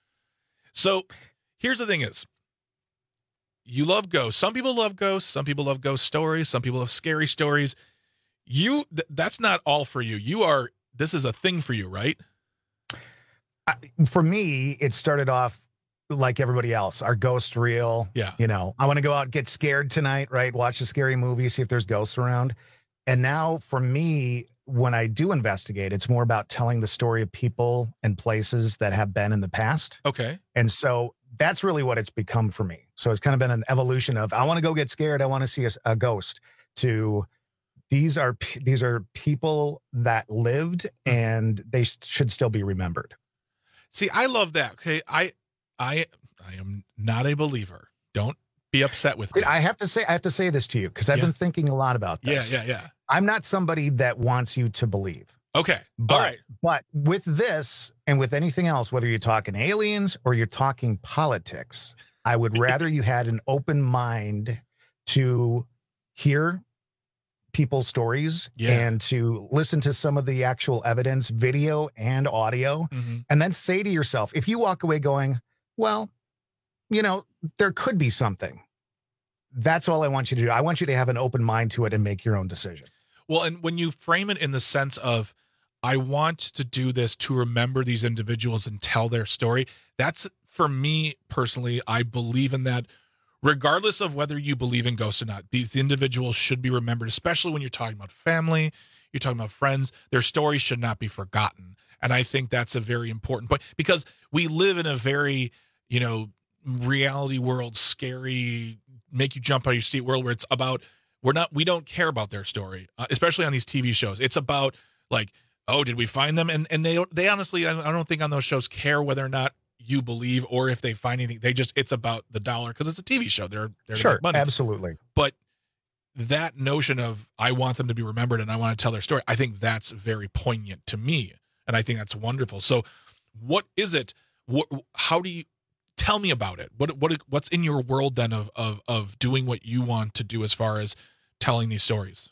So here's the thing is, you love ghosts. Some people love ghosts. Some people love ghost stories. Some people love scary stories. You, th- that's not all for you. You are, this is a thing for you, right? I, for me, it started off like everybody else. Are ghosts real? Yeah. You know, I want to go out and get scared tonight, right? Watch a scary movie, see if there's ghosts around. And now for me, when I do investigate, it's more about telling the story of people and places that have been in the past. Okay. And so that's really what it's become for me. So it's kind of been an evolution of, I want to go get scared. I want to see a, a ghost, to these are, these are people that lived and they should still be remembered. See, I love that. Okay. I, I, I am not a believer. Don't be upset with me. I have to say, I have to say this to you, because I've Yeah. been thinking a lot about this. Yeah, yeah, yeah. I'm not somebody that wants you to believe. Okay. But, All right. But with this and with anything else, whether you're talking aliens or you're talking politics, I would rather you had an open mind to hear people's stories Yeah. and to listen to some of the actual evidence, video and audio, Mhm. and then say to yourself, if you walk away going, well, you know, there could be something. That's all I want you to do. I want you to have an open mind to it and make your own decision. Well, and when you frame it in the sense of, I want to do this to remember these individuals and tell their story, that's, for me personally, I believe in that. Regardless of whether you believe in ghosts or not, these individuals should be remembered, especially when you're talking about family, you're talking about friends. Their stories should not be forgotten. And I think that's a very important point, because we live in a very, you know, reality world, scary, make you jump out of your seat world, where it's about, we're not, we don't care about their story, uh, especially on these T V shows. It's about, like, oh, did we find them? And and they don't, they honestly, I don't think on those shows care whether or not you believe or if they find anything. They just, it's about the dollar, because it's a T V show. They're, they're to Sure, make money. absolutely. But that notion of, I want them to be remembered and I want to tell their story, I think that's very poignant to me. And I think that's wonderful. So what is it? What, how do you, tell me about it? What, what, what's in your world then of, of, of doing what you want to do as far as telling these stories?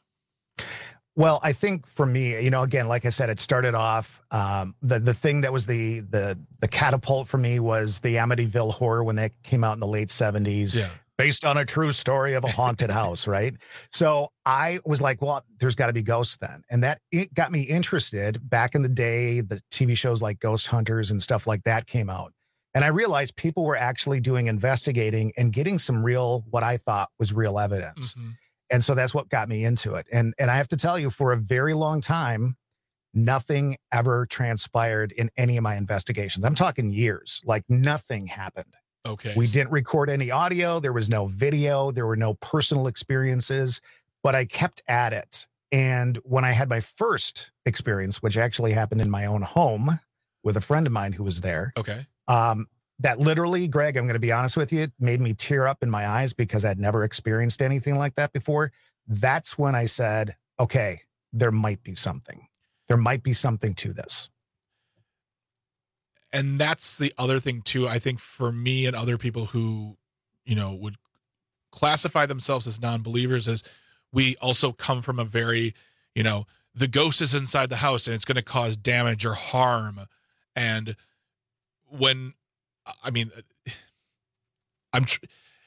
Well, I think for me, you know, again, like I said, it started off, um, the, the thing that was the, the, the catapult for me was the Amityville Horror when that came out in the late seventies. Yeah. Based on a true story of a haunted house, right? So I was like, well, there's got to be ghosts then. And that it got me interested. Back in the day, the T V shows like Ghost Hunters and stuff like that came out. And I realized people were actually doing investigating and getting some real, what I thought was real evidence. Mm-hmm. And so that's what got me into it. And and I have to tell you, for a very long time, nothing ever transpired in any of my investigations. I'm talking years, like nothing happened. Okay. We didn't record any audio. There was no video. There were no personal experiences, but I kept at it. And when I had my first experience, which actually happened in my own home with a friend of mine who was there. Okay. Um, that literally, Greg, I'm going to be honest with you, it made me tear up in my eyes because I'd never experienced anything like that before. That's when I said, okay, there might be something. There might be something to this. And that's the other thing too. I think for me and other people who, you know, would classify themselves as non-believers, is we also come from a very, you know, the ghost is inside the house and it's going to cause damage or harm. And when, I mean, I'm, tr-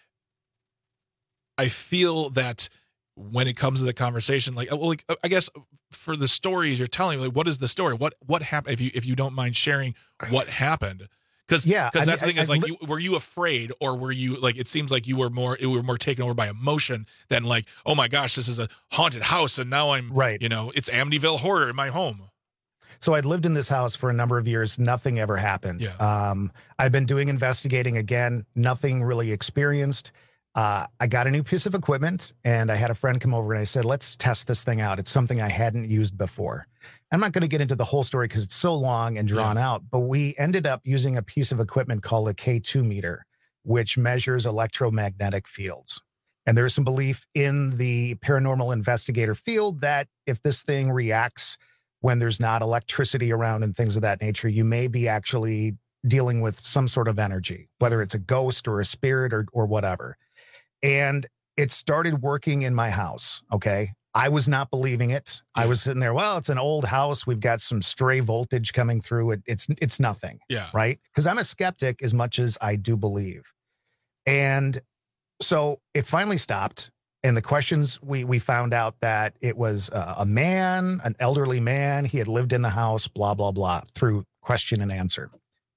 I feel that when it comes to the conversation, like, well, like, I guess for the stories you're telling, like, what is the story? What, what happened? If you, if you don't mind sharing what happened. Cause yeah, cause that's I, the thing I, is like, I, you, were you afraid, or were you like, it seems like you were more, it were more taken over by emotion than like, oh my gosh, this is a haunted house. And now I'm right. You know, it's Amityville Horror in my home. So I'd lived in this house for a number of years. Nothing ever happened. Yeah. Um, I've been doing investigating again, nothing really experienced. Uh, I got a new piece of equipment and I had a friend come over and I said, let's test this thing out. It's something I hadn't used before. I'm not going to get into the whole story because it's so long and drawn yeah. out, but we ended up using a piece of equipment called a K two meter, which measures electromagnetic fields. And there's some belief in the paranormal investigator field that if this thing reacts when there's not electricity around and things of that nature, you may be actually dealing with some sort of energy, whether it's a ghost or a spirit or, or whatever. And it started working in my house. Okay. I was not believing it. Yeah. I was sitting there, well, it's an old house. We've got some stray voltage coming through it. It's, it's nothing. Yeah. Right. Because I'm a skeptic as much as I do believe. And so it finally stopped. And the questions, we we found out that it was a, a man, an elderly man. He had lived in the house, blah, blah, blah, through question and answer.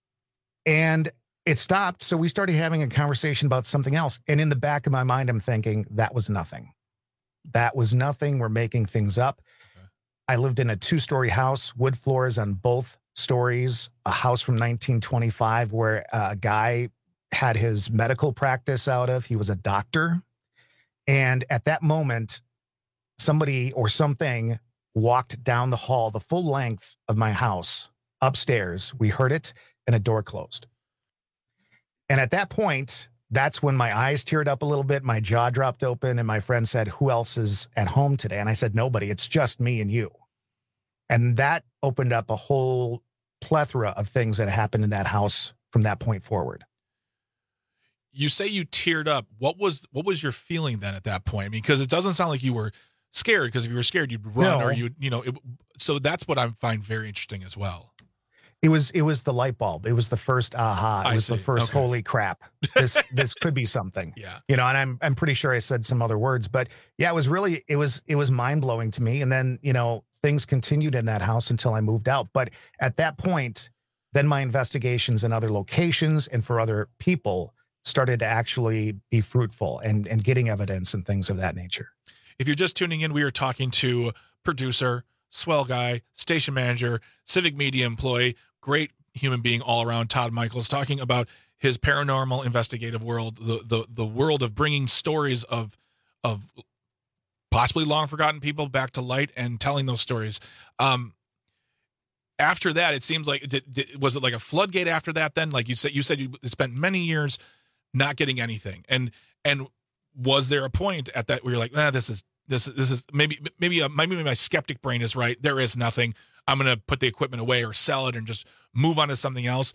And it stopped. So we started having a conversation about something else. And in the back of my mind, I'm thinking that was nothing. That was nothing. We're making things up. Okay. I lived in a two-story house, wood floors on both stories, a house from nineteen twenty-five where a guy had his medical practice out of. He was a doctor. And at that moment, somebody or something walked down the hall, the full length of my house, upstairs. We heard it, and a door closed. And at that point, that's when my eyes teared up a little bit. My jaw dropped open, and my friend said, who else is at home today? And I said, nobody. It's just me and you. And that opened up a whole plethora of things that happened in that house from that point forward. You say you teared up. What was what was your feeling then at that point? I mean, because it doesn't sound like you were scared, because if you were scared, you'd run no. or you, you know, it, so that's what I find very interesting as well. It was, it was the light bulb. It was the first aha. It I was see. the first, okay. holy crap. This, this could be something, yeah. you know, and I'm, I'm pretty sure I said some other words, but yeah, it was really, it was, it was mind blowing to me. And then, you know, things continued in that house until I moved out. But at that point, then my investigations in other locations and for other people started to actually be fruitful and, and getting evidence and things of that nature. If you're just tuning in, we are talking to producer, swell guy, station manager, civic media employee, great human being all around, Todd Michaels, talking about his paranormal investigative world, the the the world of bringing stories of of possibly long forgotten people back to light and telling those stories. Um, after that, it seems like did, did, was it like a floodgate after that? Then, like you said, you said you spent many years not getting anything, and and was there a point at that where you're like, nah, this is this this is maybe maybe a, maybe my skeptic brain is right. There is nothing. I'm going to put the equipment away or sell it and just move on to something else.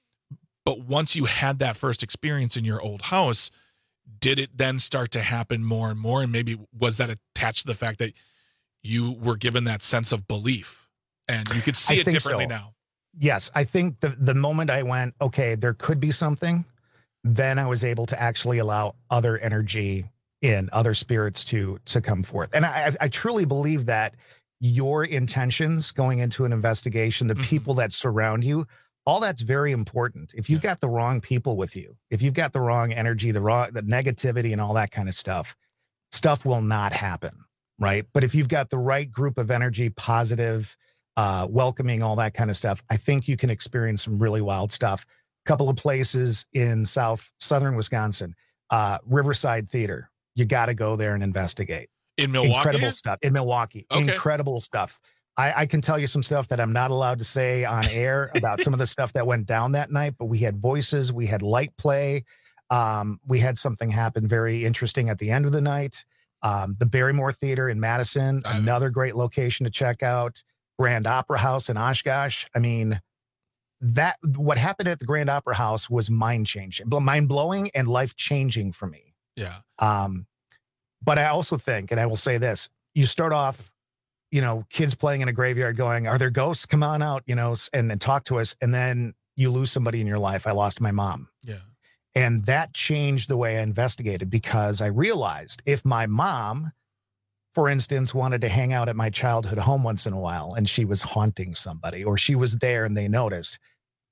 But once you had that first experience in your old house, did it then start to happen more and more? And maybe was that attached to the fact that you were given that sense of belief and you could see I it think differently so. now? Yes. I think the, the moment I went, okay, there could be something, then I was able to actually allow other energy in, other spirits to, to come forth. And I, I truly believe that your intentions going into an investigation, the mm-hmm. people that surround you, all that's very important. If you've yeah. got the wrong people with you, if you've got the wrong energy, the wrong, the negativity and all that kind of stuff, stuff will not happen. Right. But if you've got the right group of energy, positive, uh, welcoming, all that kind of stuff, I think you can experience some really wild stuff. A couple of places in South, Southern Wisconsin, uh, Riverside Theater, you got to go there and investigate. In Milwaukee? Incredible stuff. In Milwaukee. Okay. Incredible stuff. I, I can tell you some stuff that I'm not allowed to say on air about some of the stuff that went down that night, but we had voices, we had light play. Um, we had something happen very interesting at the end of the night. Um, the Barrymore Theater in Madison, another great location to check out. Grand Opera House in Oshkosh. I mean, that what happened at the Grand Opera House was mind-changing, mind-blowing and life-changing for me. Yeah. Um, but I also think, and I will say this, you start off, you know, kids playing in a graveyard going, are there ghosts? Come on out, you know, and, and talk to us. And then you lose somebody in your life. I lost my mom. Yeah. And that changed the way I investigated, because I realized if my mom, for instance, wanted to hang out at my childhood home once in a while and she was haunting somebody, or she was there and they noticed,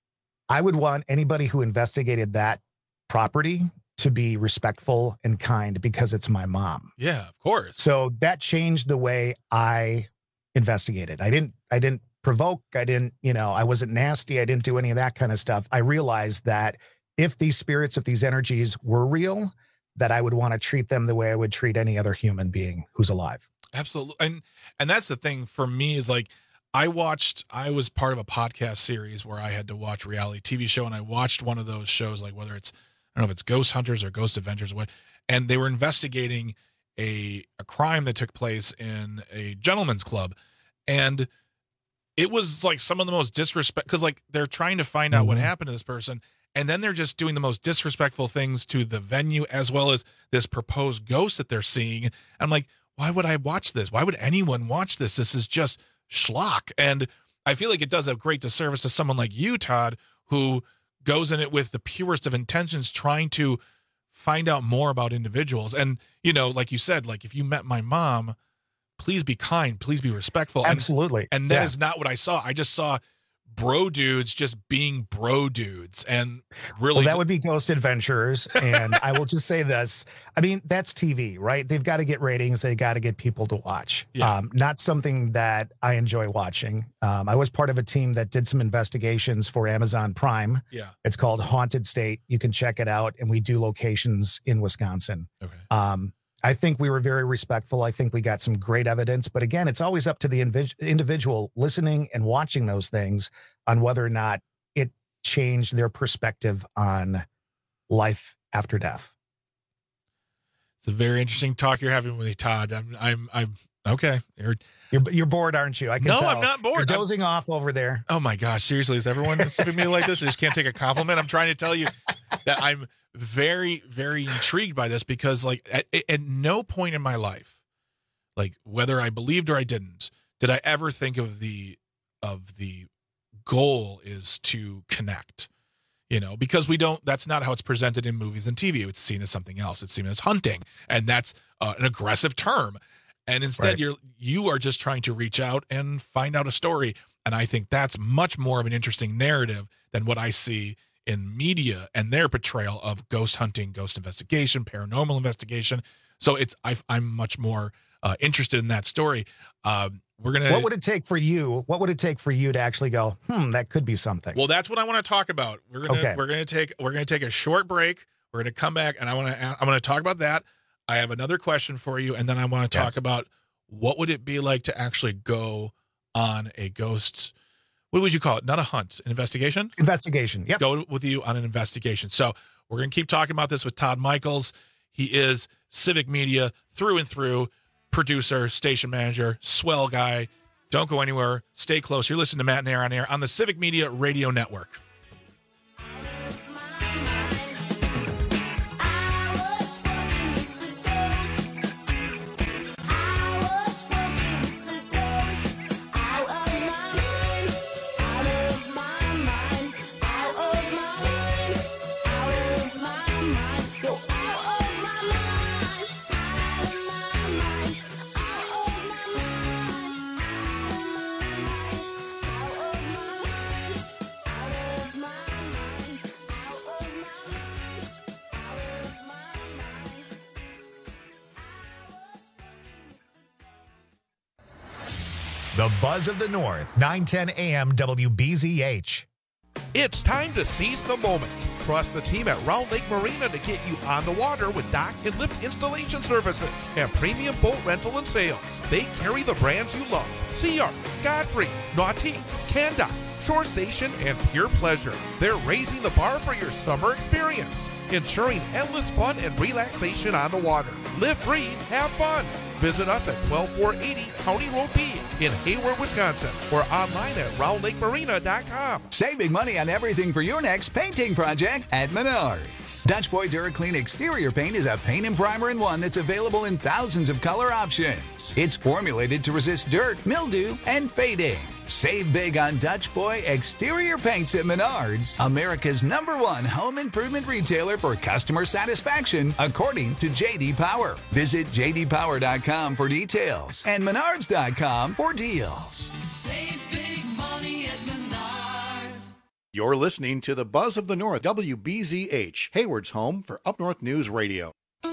I would want anybody who investigated that property to be respectful and kind, because it's my mom. Yeah, of course. So that changed the way I investigated. I didn't, I didn't provoke. I didn't, you know, I wasn't nasty. I didn't do any of that kind of stuff. I realized that if these spirits, if these energies were real, that I would want to treat them the way I would treat any other human being who's alive. Absolutely. And, and that's the thing for me is like, I watched, I was part of a podcast series where I had to watch reality T V show, and I watched one of those shows, like whether it's, I don't know if it's Ghost Hunters or Ghost Adventures or what, and they were investigating a, a crime that took place in a gentleman's club. And it was like some of the most disrespect, because like they're trying to find out mm-hmm. what happened to this person. And then they're just doing the most disrespectful things to the venue, as well as this proposed ghost that they're seeing. I'm like, why would I watch this? Why would anyone watch this? This is just schlock. And I feel like it does a great disservice to someone like you, Todd, who goes in it with the purest of intentions, trying to find out more about individuals. And, you know, like you said, like if you met my mom, please be kind, please be respectful. Absolutely. And, and that yeah. is not what I saw. I just saw bro dudes just being bro dudes, and really well, that would be Ghost Adventurers. And I will just say this, I mean, that's T V, right? They've got to get ratings, they got to get people to watch. Yeah. Um not something that I enjoy watching. um I was part of a team that did some investigations for Amazon Prime. Yeah, it's called Haunted State. You can check it out, and we do locations in Wisconsin. Okay. um I think we were very respectful. I think we got some great evidence. But again, it's always up to the invi- individual listening and watching those things on whether or not it changed their perspective on life after death. It's a very interesting talk you're having with me, Todd. I'm, I'm, I'm okay. You're, you're, you're bored, aren't you? I can no, tell. I'm not bored. You're dozing I'm, off over there. Oh my gosh. Seriously, is everyone looking at me like this? I just can't take a compliment. I'm trying to tell you that I'm very, very intrigued by this, because like at, at no point in my life, like whether I believed or I didn't, did I ever think of the, of the goal is to connect, you know, because we don't, that's not how it's presented in movies and T V. It's seen as something else. It's seen as hunting, and that's uh, an aggressive term. And instead right. you're, you are just trying to reach out and find out a story. And I think that's much more of an interesting narrative than what I see in media and their portrayal of ghost hunting, ghost investigation, paranormal investigation. So it's, I, I'm much more uh, interested in that story. Um, we're going to, what would it take for you? What would it take for you to actually go, hmm, that could be something? Well, that's what I want to talk about. We're going to, okay. we're going to take, we're going to take a short break. We're going to come back, and I want to, I'm going to talk about that. I have another question for you. And then I want to talk yes. about what would it be like to actually go on a ghost, what would you call it? Not a hunt, an investigation? Investigation, yep. Go with you on an investigation. So we're going to keep talking about this with Todd Michaels. He is Civic Media through and through, producer, station manager, swell guy. Don't go anywhere. Stay close. You're listening to Matt and Air on Air on the Civic Media Radio Network. The Buzz of the North, nine ten a.m. W B Z H. It's time to seize the moment. trust the team at Round Lake Marina to get you on the water with dock and lift installation services and premium boat rental and sales. They carry the brands you love: Sea Arc, Godfrey, Nautique, Canda, Shore Station, and Pure Pleasure. They're raising the bar for your summer experience, ensuring endless fun and relaxation on the water. Live free, have fun. Visit us at twelve four eighty County Road B in Hayward, Wisconsin, or online at round lake marina dot com. Save big money on everything for your next painting project at Menards. Dutch Boy DuraClean Exterior Paint is a paint and primer in one that's available in thousands of color options. It's formulated to resist dirt, mildew, and fading. Save big on Dutch Boy Exterior Paints at Menards, America's number one home improvement retailer for customer satisfaction, according to J D Power. Visit j d power dot com for details and menards dot com for deals. Save big money at Menards. You're listening to the Buzz of the North, W B Z H, Hayward's home for Up North News Radio.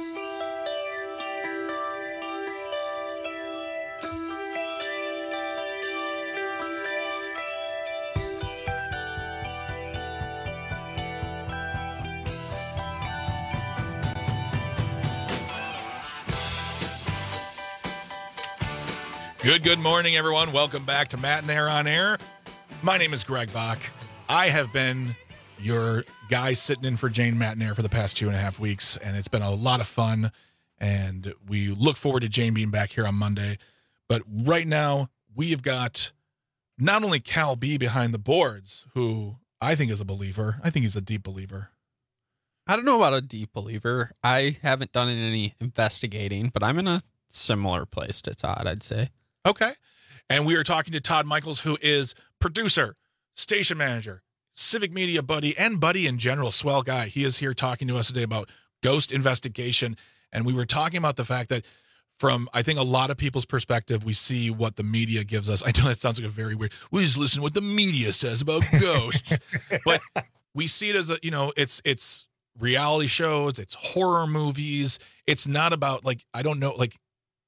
Good, good morning, everyone. Welcome back to Matt and Air on Air. My name is Greg Bach. I have been your guy sitting in for Jane Matt and Air for the past two and a half weeks, and it's been a lot of fun, and we look forward to Jane being back here on Monday. But right now, we have got not only Cal B behind the boards, who I think is a believer. I think he's a deep believer. I don't know about a deep believer. I haven't done any investigating, but I'm in a similar place to Todd, I'd say. Okay. And we are talking to Todd Michaels, who is producer, station manager, civic media buddy, and buddy in general, swell guy. He is here talking to us today about ghost investigation. And we were talking about the fact that from, I think, a lot of people's perspective, we see what the media gives us. I know that sounds like a very weird, we just listen to what the media says about ghosts. But we see it as a, you know, it's, it's reality shows, it's horror movies. It's not about, like, I don't know, like,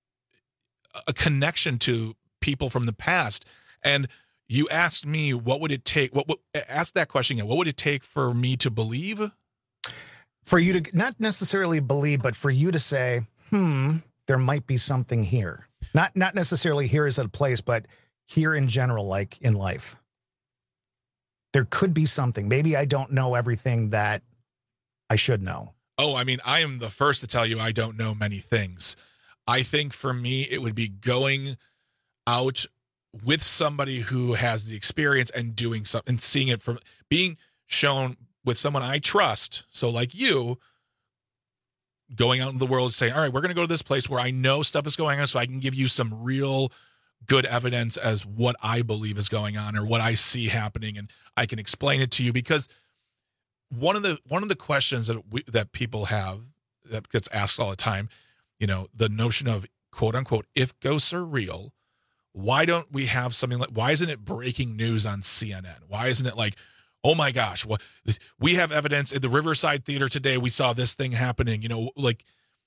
a connection to people from the past. And you asked me, what would it take? What, what ask that question again. What would it take for me to believe? For you to not necessarily believe, but for you to say, hmm, there might be something here. Not, not necessarily here as a place, but here in general, like in life. There could be something. Maybe I don't know everything that I should know. Oh, I mean, I am the first to tell you I don't know many things. I think for me, it would be going out with somebody who has the experience and doing something and seeing it from being shown with someone I trust. So like you, going out in the world saying, all right, we're going to go to this place where I know stuff is going on so I can give you some real good evidence as what I believe is going on or what I see happening. And I can explain it to you, because one of the, one of the questions that we, that people have that gets asked all the time, you know, the notion of quote unquote, if ghosts are real, why don't we have something like, why isn't it breaking news on C N N? Why isn't it like, oh my gosh, what we have evidence in the Riverside Theater today. We saw this thing happening, you know, like,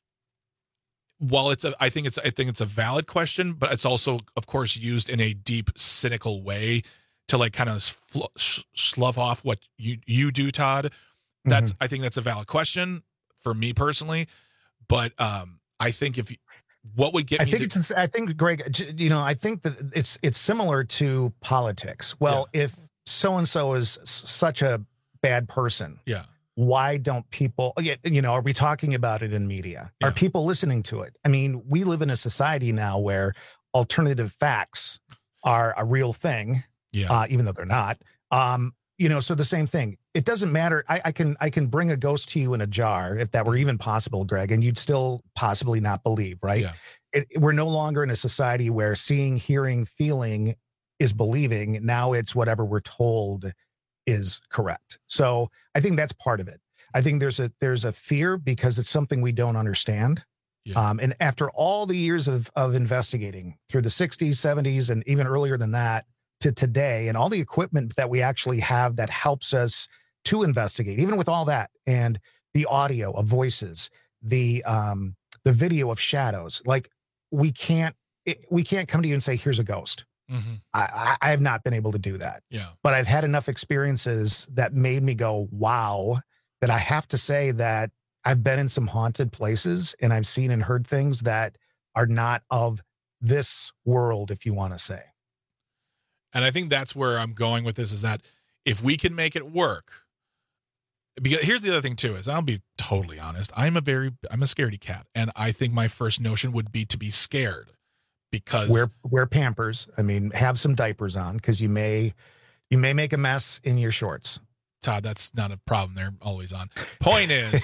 while it's a, I think it's, I think it's a valid question, but it's also, of course, used in a deep, cynical way to like kind of fl- sh- slough off what you, you do, Todd. That's, mm-hmm. I think that's a valid question for me personally, but, um, I think if what would get I me think to- it's I think Greg, you know, I think that it's it's similar to politics. Well, yeah. If so and so is such a bad person, yeah, why don't people, you know, are we talking about it in media? Yeah. Are people listening to it? I mean, we live in a society now where alternative facts are a real thing, yeah, uh, even though they're not. Um, you know, so the same thing. It doesn't matter. I, I can I can bring a ghost to you in a jar, if that were even possible, Greg, and you'd still possibly not believe, right? Yeah. It, we're no longer in a society where seeing, hearing, feeling is believing. Now it's whatever we're told is correct. So I think that's part of it. I think there's a there's a fear because it's something we don't understand. Yeah. Um, and after all the years of of investigating through the sixties, seventies, and even earlier than that to today, and all the equipment that we actually have that helps us to investigate, even with all that, and the audio of voices, the um, the video of shadows, like we can't it, we can't come to you and say, here's a ghost. Mm-hmm. I, I have not been able to do that. Yeah. But I've had enough experiences that made me go, wow, that I have to say that I've been in some haunted places and I've seen and heard things that are not of this world, if you want to say. And I think that's where I'm going with this, is that if we can make it work, because here's the other thing too, is I'll be totally honest. I'm a very, I'm a scaredy cat. And I think my first notion would be to be scared because wear, wear Pampers. I mean, have some diapers on because you may, you may make a mess in your shorts. Todd, that's not a problem. They're always on. Point is,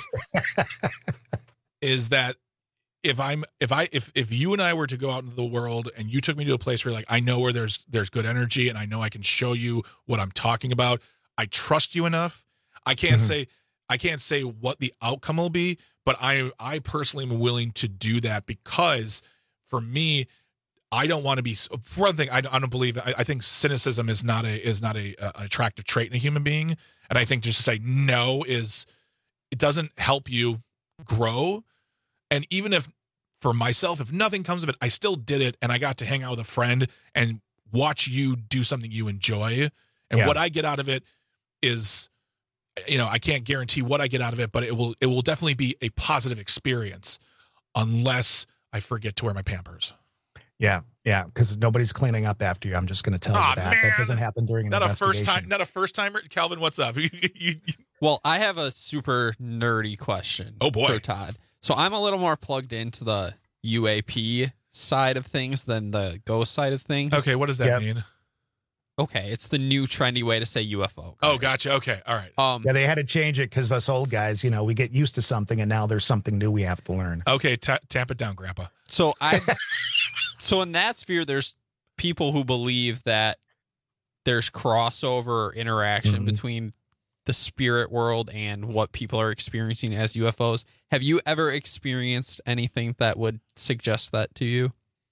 is that if I'm, if I, if, if you and I were to go out into the world and you took me to a place where like, I know where there's, there's good energy and I know I can show you what I'm talking about. I trust you enough. I can't mm-hmm. say, I can't say what the outcome will be, but I, I personally am willing to do that because for me, I don't want to be, for one thing, I, I don't believe, I, I think cynicism is not a, is not a, a attractive trait in a human being. And I think just to say no is, it doesn't help you grow. And even if, for myself, if nothing comes of it, I still did it and I got to hang out with a friend and watch you do something you enjoy. And Yeah. what I get out of it is, you know, I can't guarantee what I get out of it, but it will, it will definitely be a positive experience unless I forget to wear my Pampers. Yeah. Yeah. Because nobody's cleaning up after you. I'm just going to tell Aw, you that. man. That doesn't happen during an Not a investigation. first time, not a first timer. Calvin, what's up? You- you- Well, I have a super nerdy question. Oh, boy. For Todd. So I'm a little more plugged into the U A P side of things than the ghost side of things. Okay, what does that Yep. mean? Okay, it's the new trendy way to say U F O. Oh, gotcha. Okay, all right. Um, Yeah, they had to change it because us old guys, you know, we get used to something and now there's something new we have to learn. Okay, ta- tamp it down, Grandpa. So I, so in that sphere, there's people who believe that there's crossover or interaction Mhm. between the spirit world and what people are experiencing as U F Os. Have you ever experienced anything that would suggest that to you?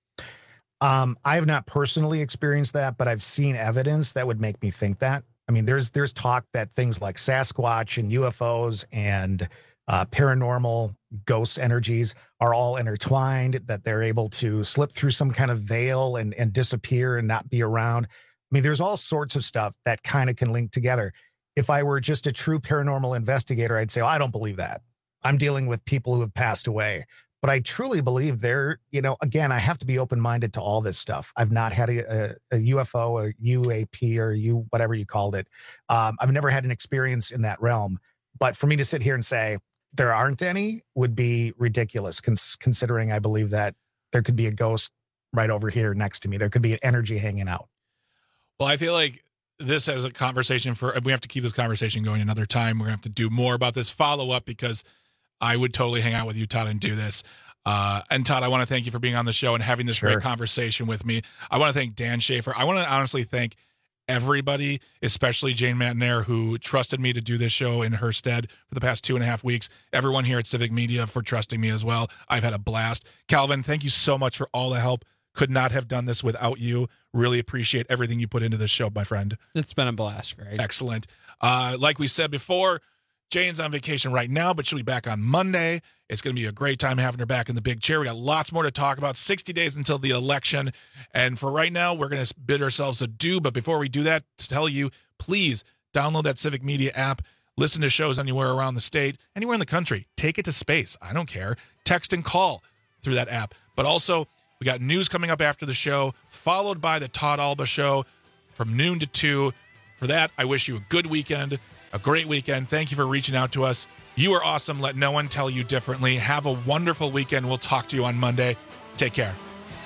Um, I have not personally experienced that, but I've seen evidence that would make me think that. I mean, there's there's talk that things like Sasquatch and U F Os and uh, paranormal ghost energies are all intertwined, that they're able to slip through some kind of veil and, and disappear and not be around. I mean, there's all sorts of stuff that kind of can link together. If I were just a true paranormal investigator, I'd say, oh, I don't believe that. I'm dealing with people who have passed away. But I truly believe they're, you know, again, I have to be open-minded to all this stuff. I've not had a, a, a U F O, a U A P, or U, whatever you called it. Um, I've never had an experience in that realm. But for me to sit here and say there aren't any would be ridiculous, cons- considering I believe that there could be a ghost right over here next to me. There could be an energy hanging out. Well, I feel like this as a conversation for, we have to keep this conversation going another time. We're going to have to do more about this follow-up because I would totally hang out with you, Todd, and do this. Uh, and Todd, I want to thank you for being on the show and having this Sure. great conversation with me. I want to thank Dan Schaefer. I want to honestly thank everybody, especially Jane Matnair, who trusted me to do this show in her stead for the past two and a half weeks. Everyone here at Civic Media for trusting me as well. I've had a blast. Calvin, thank you so much for all the help. Could not have done this without you. Really appreciate everything you put into this show, my friend. It's been a blast, right? Excellent. Uh, like we said before, Jane's on vacation right now, but she'll be back on Monday. It's going to be a great time having her back in the big chair. We got lots more to talk about. sixty days until the election. And for right now, we're going to bid ourselves adieu. But before we do that, to tell you, please download that Civic Media app. Listen to shows anywhere around the state, anywhere in the country. Take it to space. I don't care. Text and call through that app. But also, we got news coming up after the show, followed by the Todd Alba Show from noon to two. For that, I wish you a good weekend, a great weekend. Thank you for reaching out to us. You are awesome. Let no one tell you differently. Have a wonderful weekend. We'll talk to you on Monday. Take care.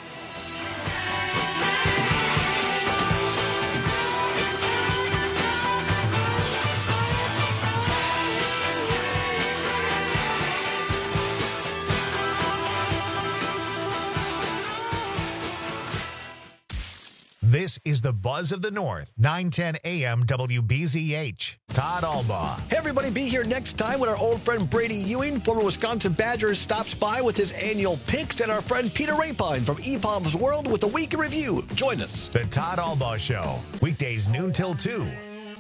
This is the Buzz of the North, nine ten A M W B Z H. Todd Alba. Hey, everybody, be here next time when our old friend Brady Ewing, former Wisconsin Badgers, stops by with his annual picks, and our friend Peter Rapine from E P O M's World with a week in review. Join us. The Todd Alba Show, weekdays noon till two.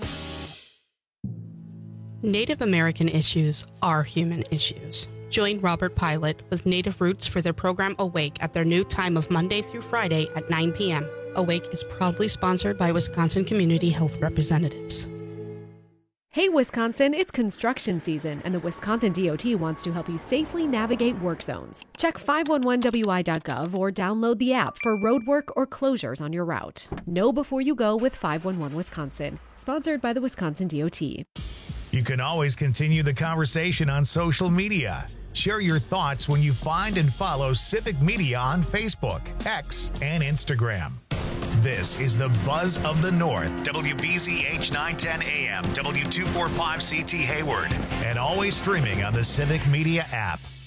Native American issues are human issues. Join Robert Pilot with Native Roots for their program Awake at their new time of Monday through Friday at nine p.m. Awake is proudly sponsored by Wisconsin Community Health Representatives. Hey, Wisconsin, it's construction season, and the Wisconsin D O T wants to help you safely navigate work zones. Check five one one W I dot gov or download the app for road work or closures on your route. Know before you go with five one one Wisconsin. Sponsored by the Wisconsin D O T. You can always continue the conversation on social media. Share your thoughts when you find and follow Civic Media on Facebook, X, and Instagram. This is the Buzz of the North, W B Z H nine ten A M, W two forty-five C T Hayward, and always streaming on the Civic Media app.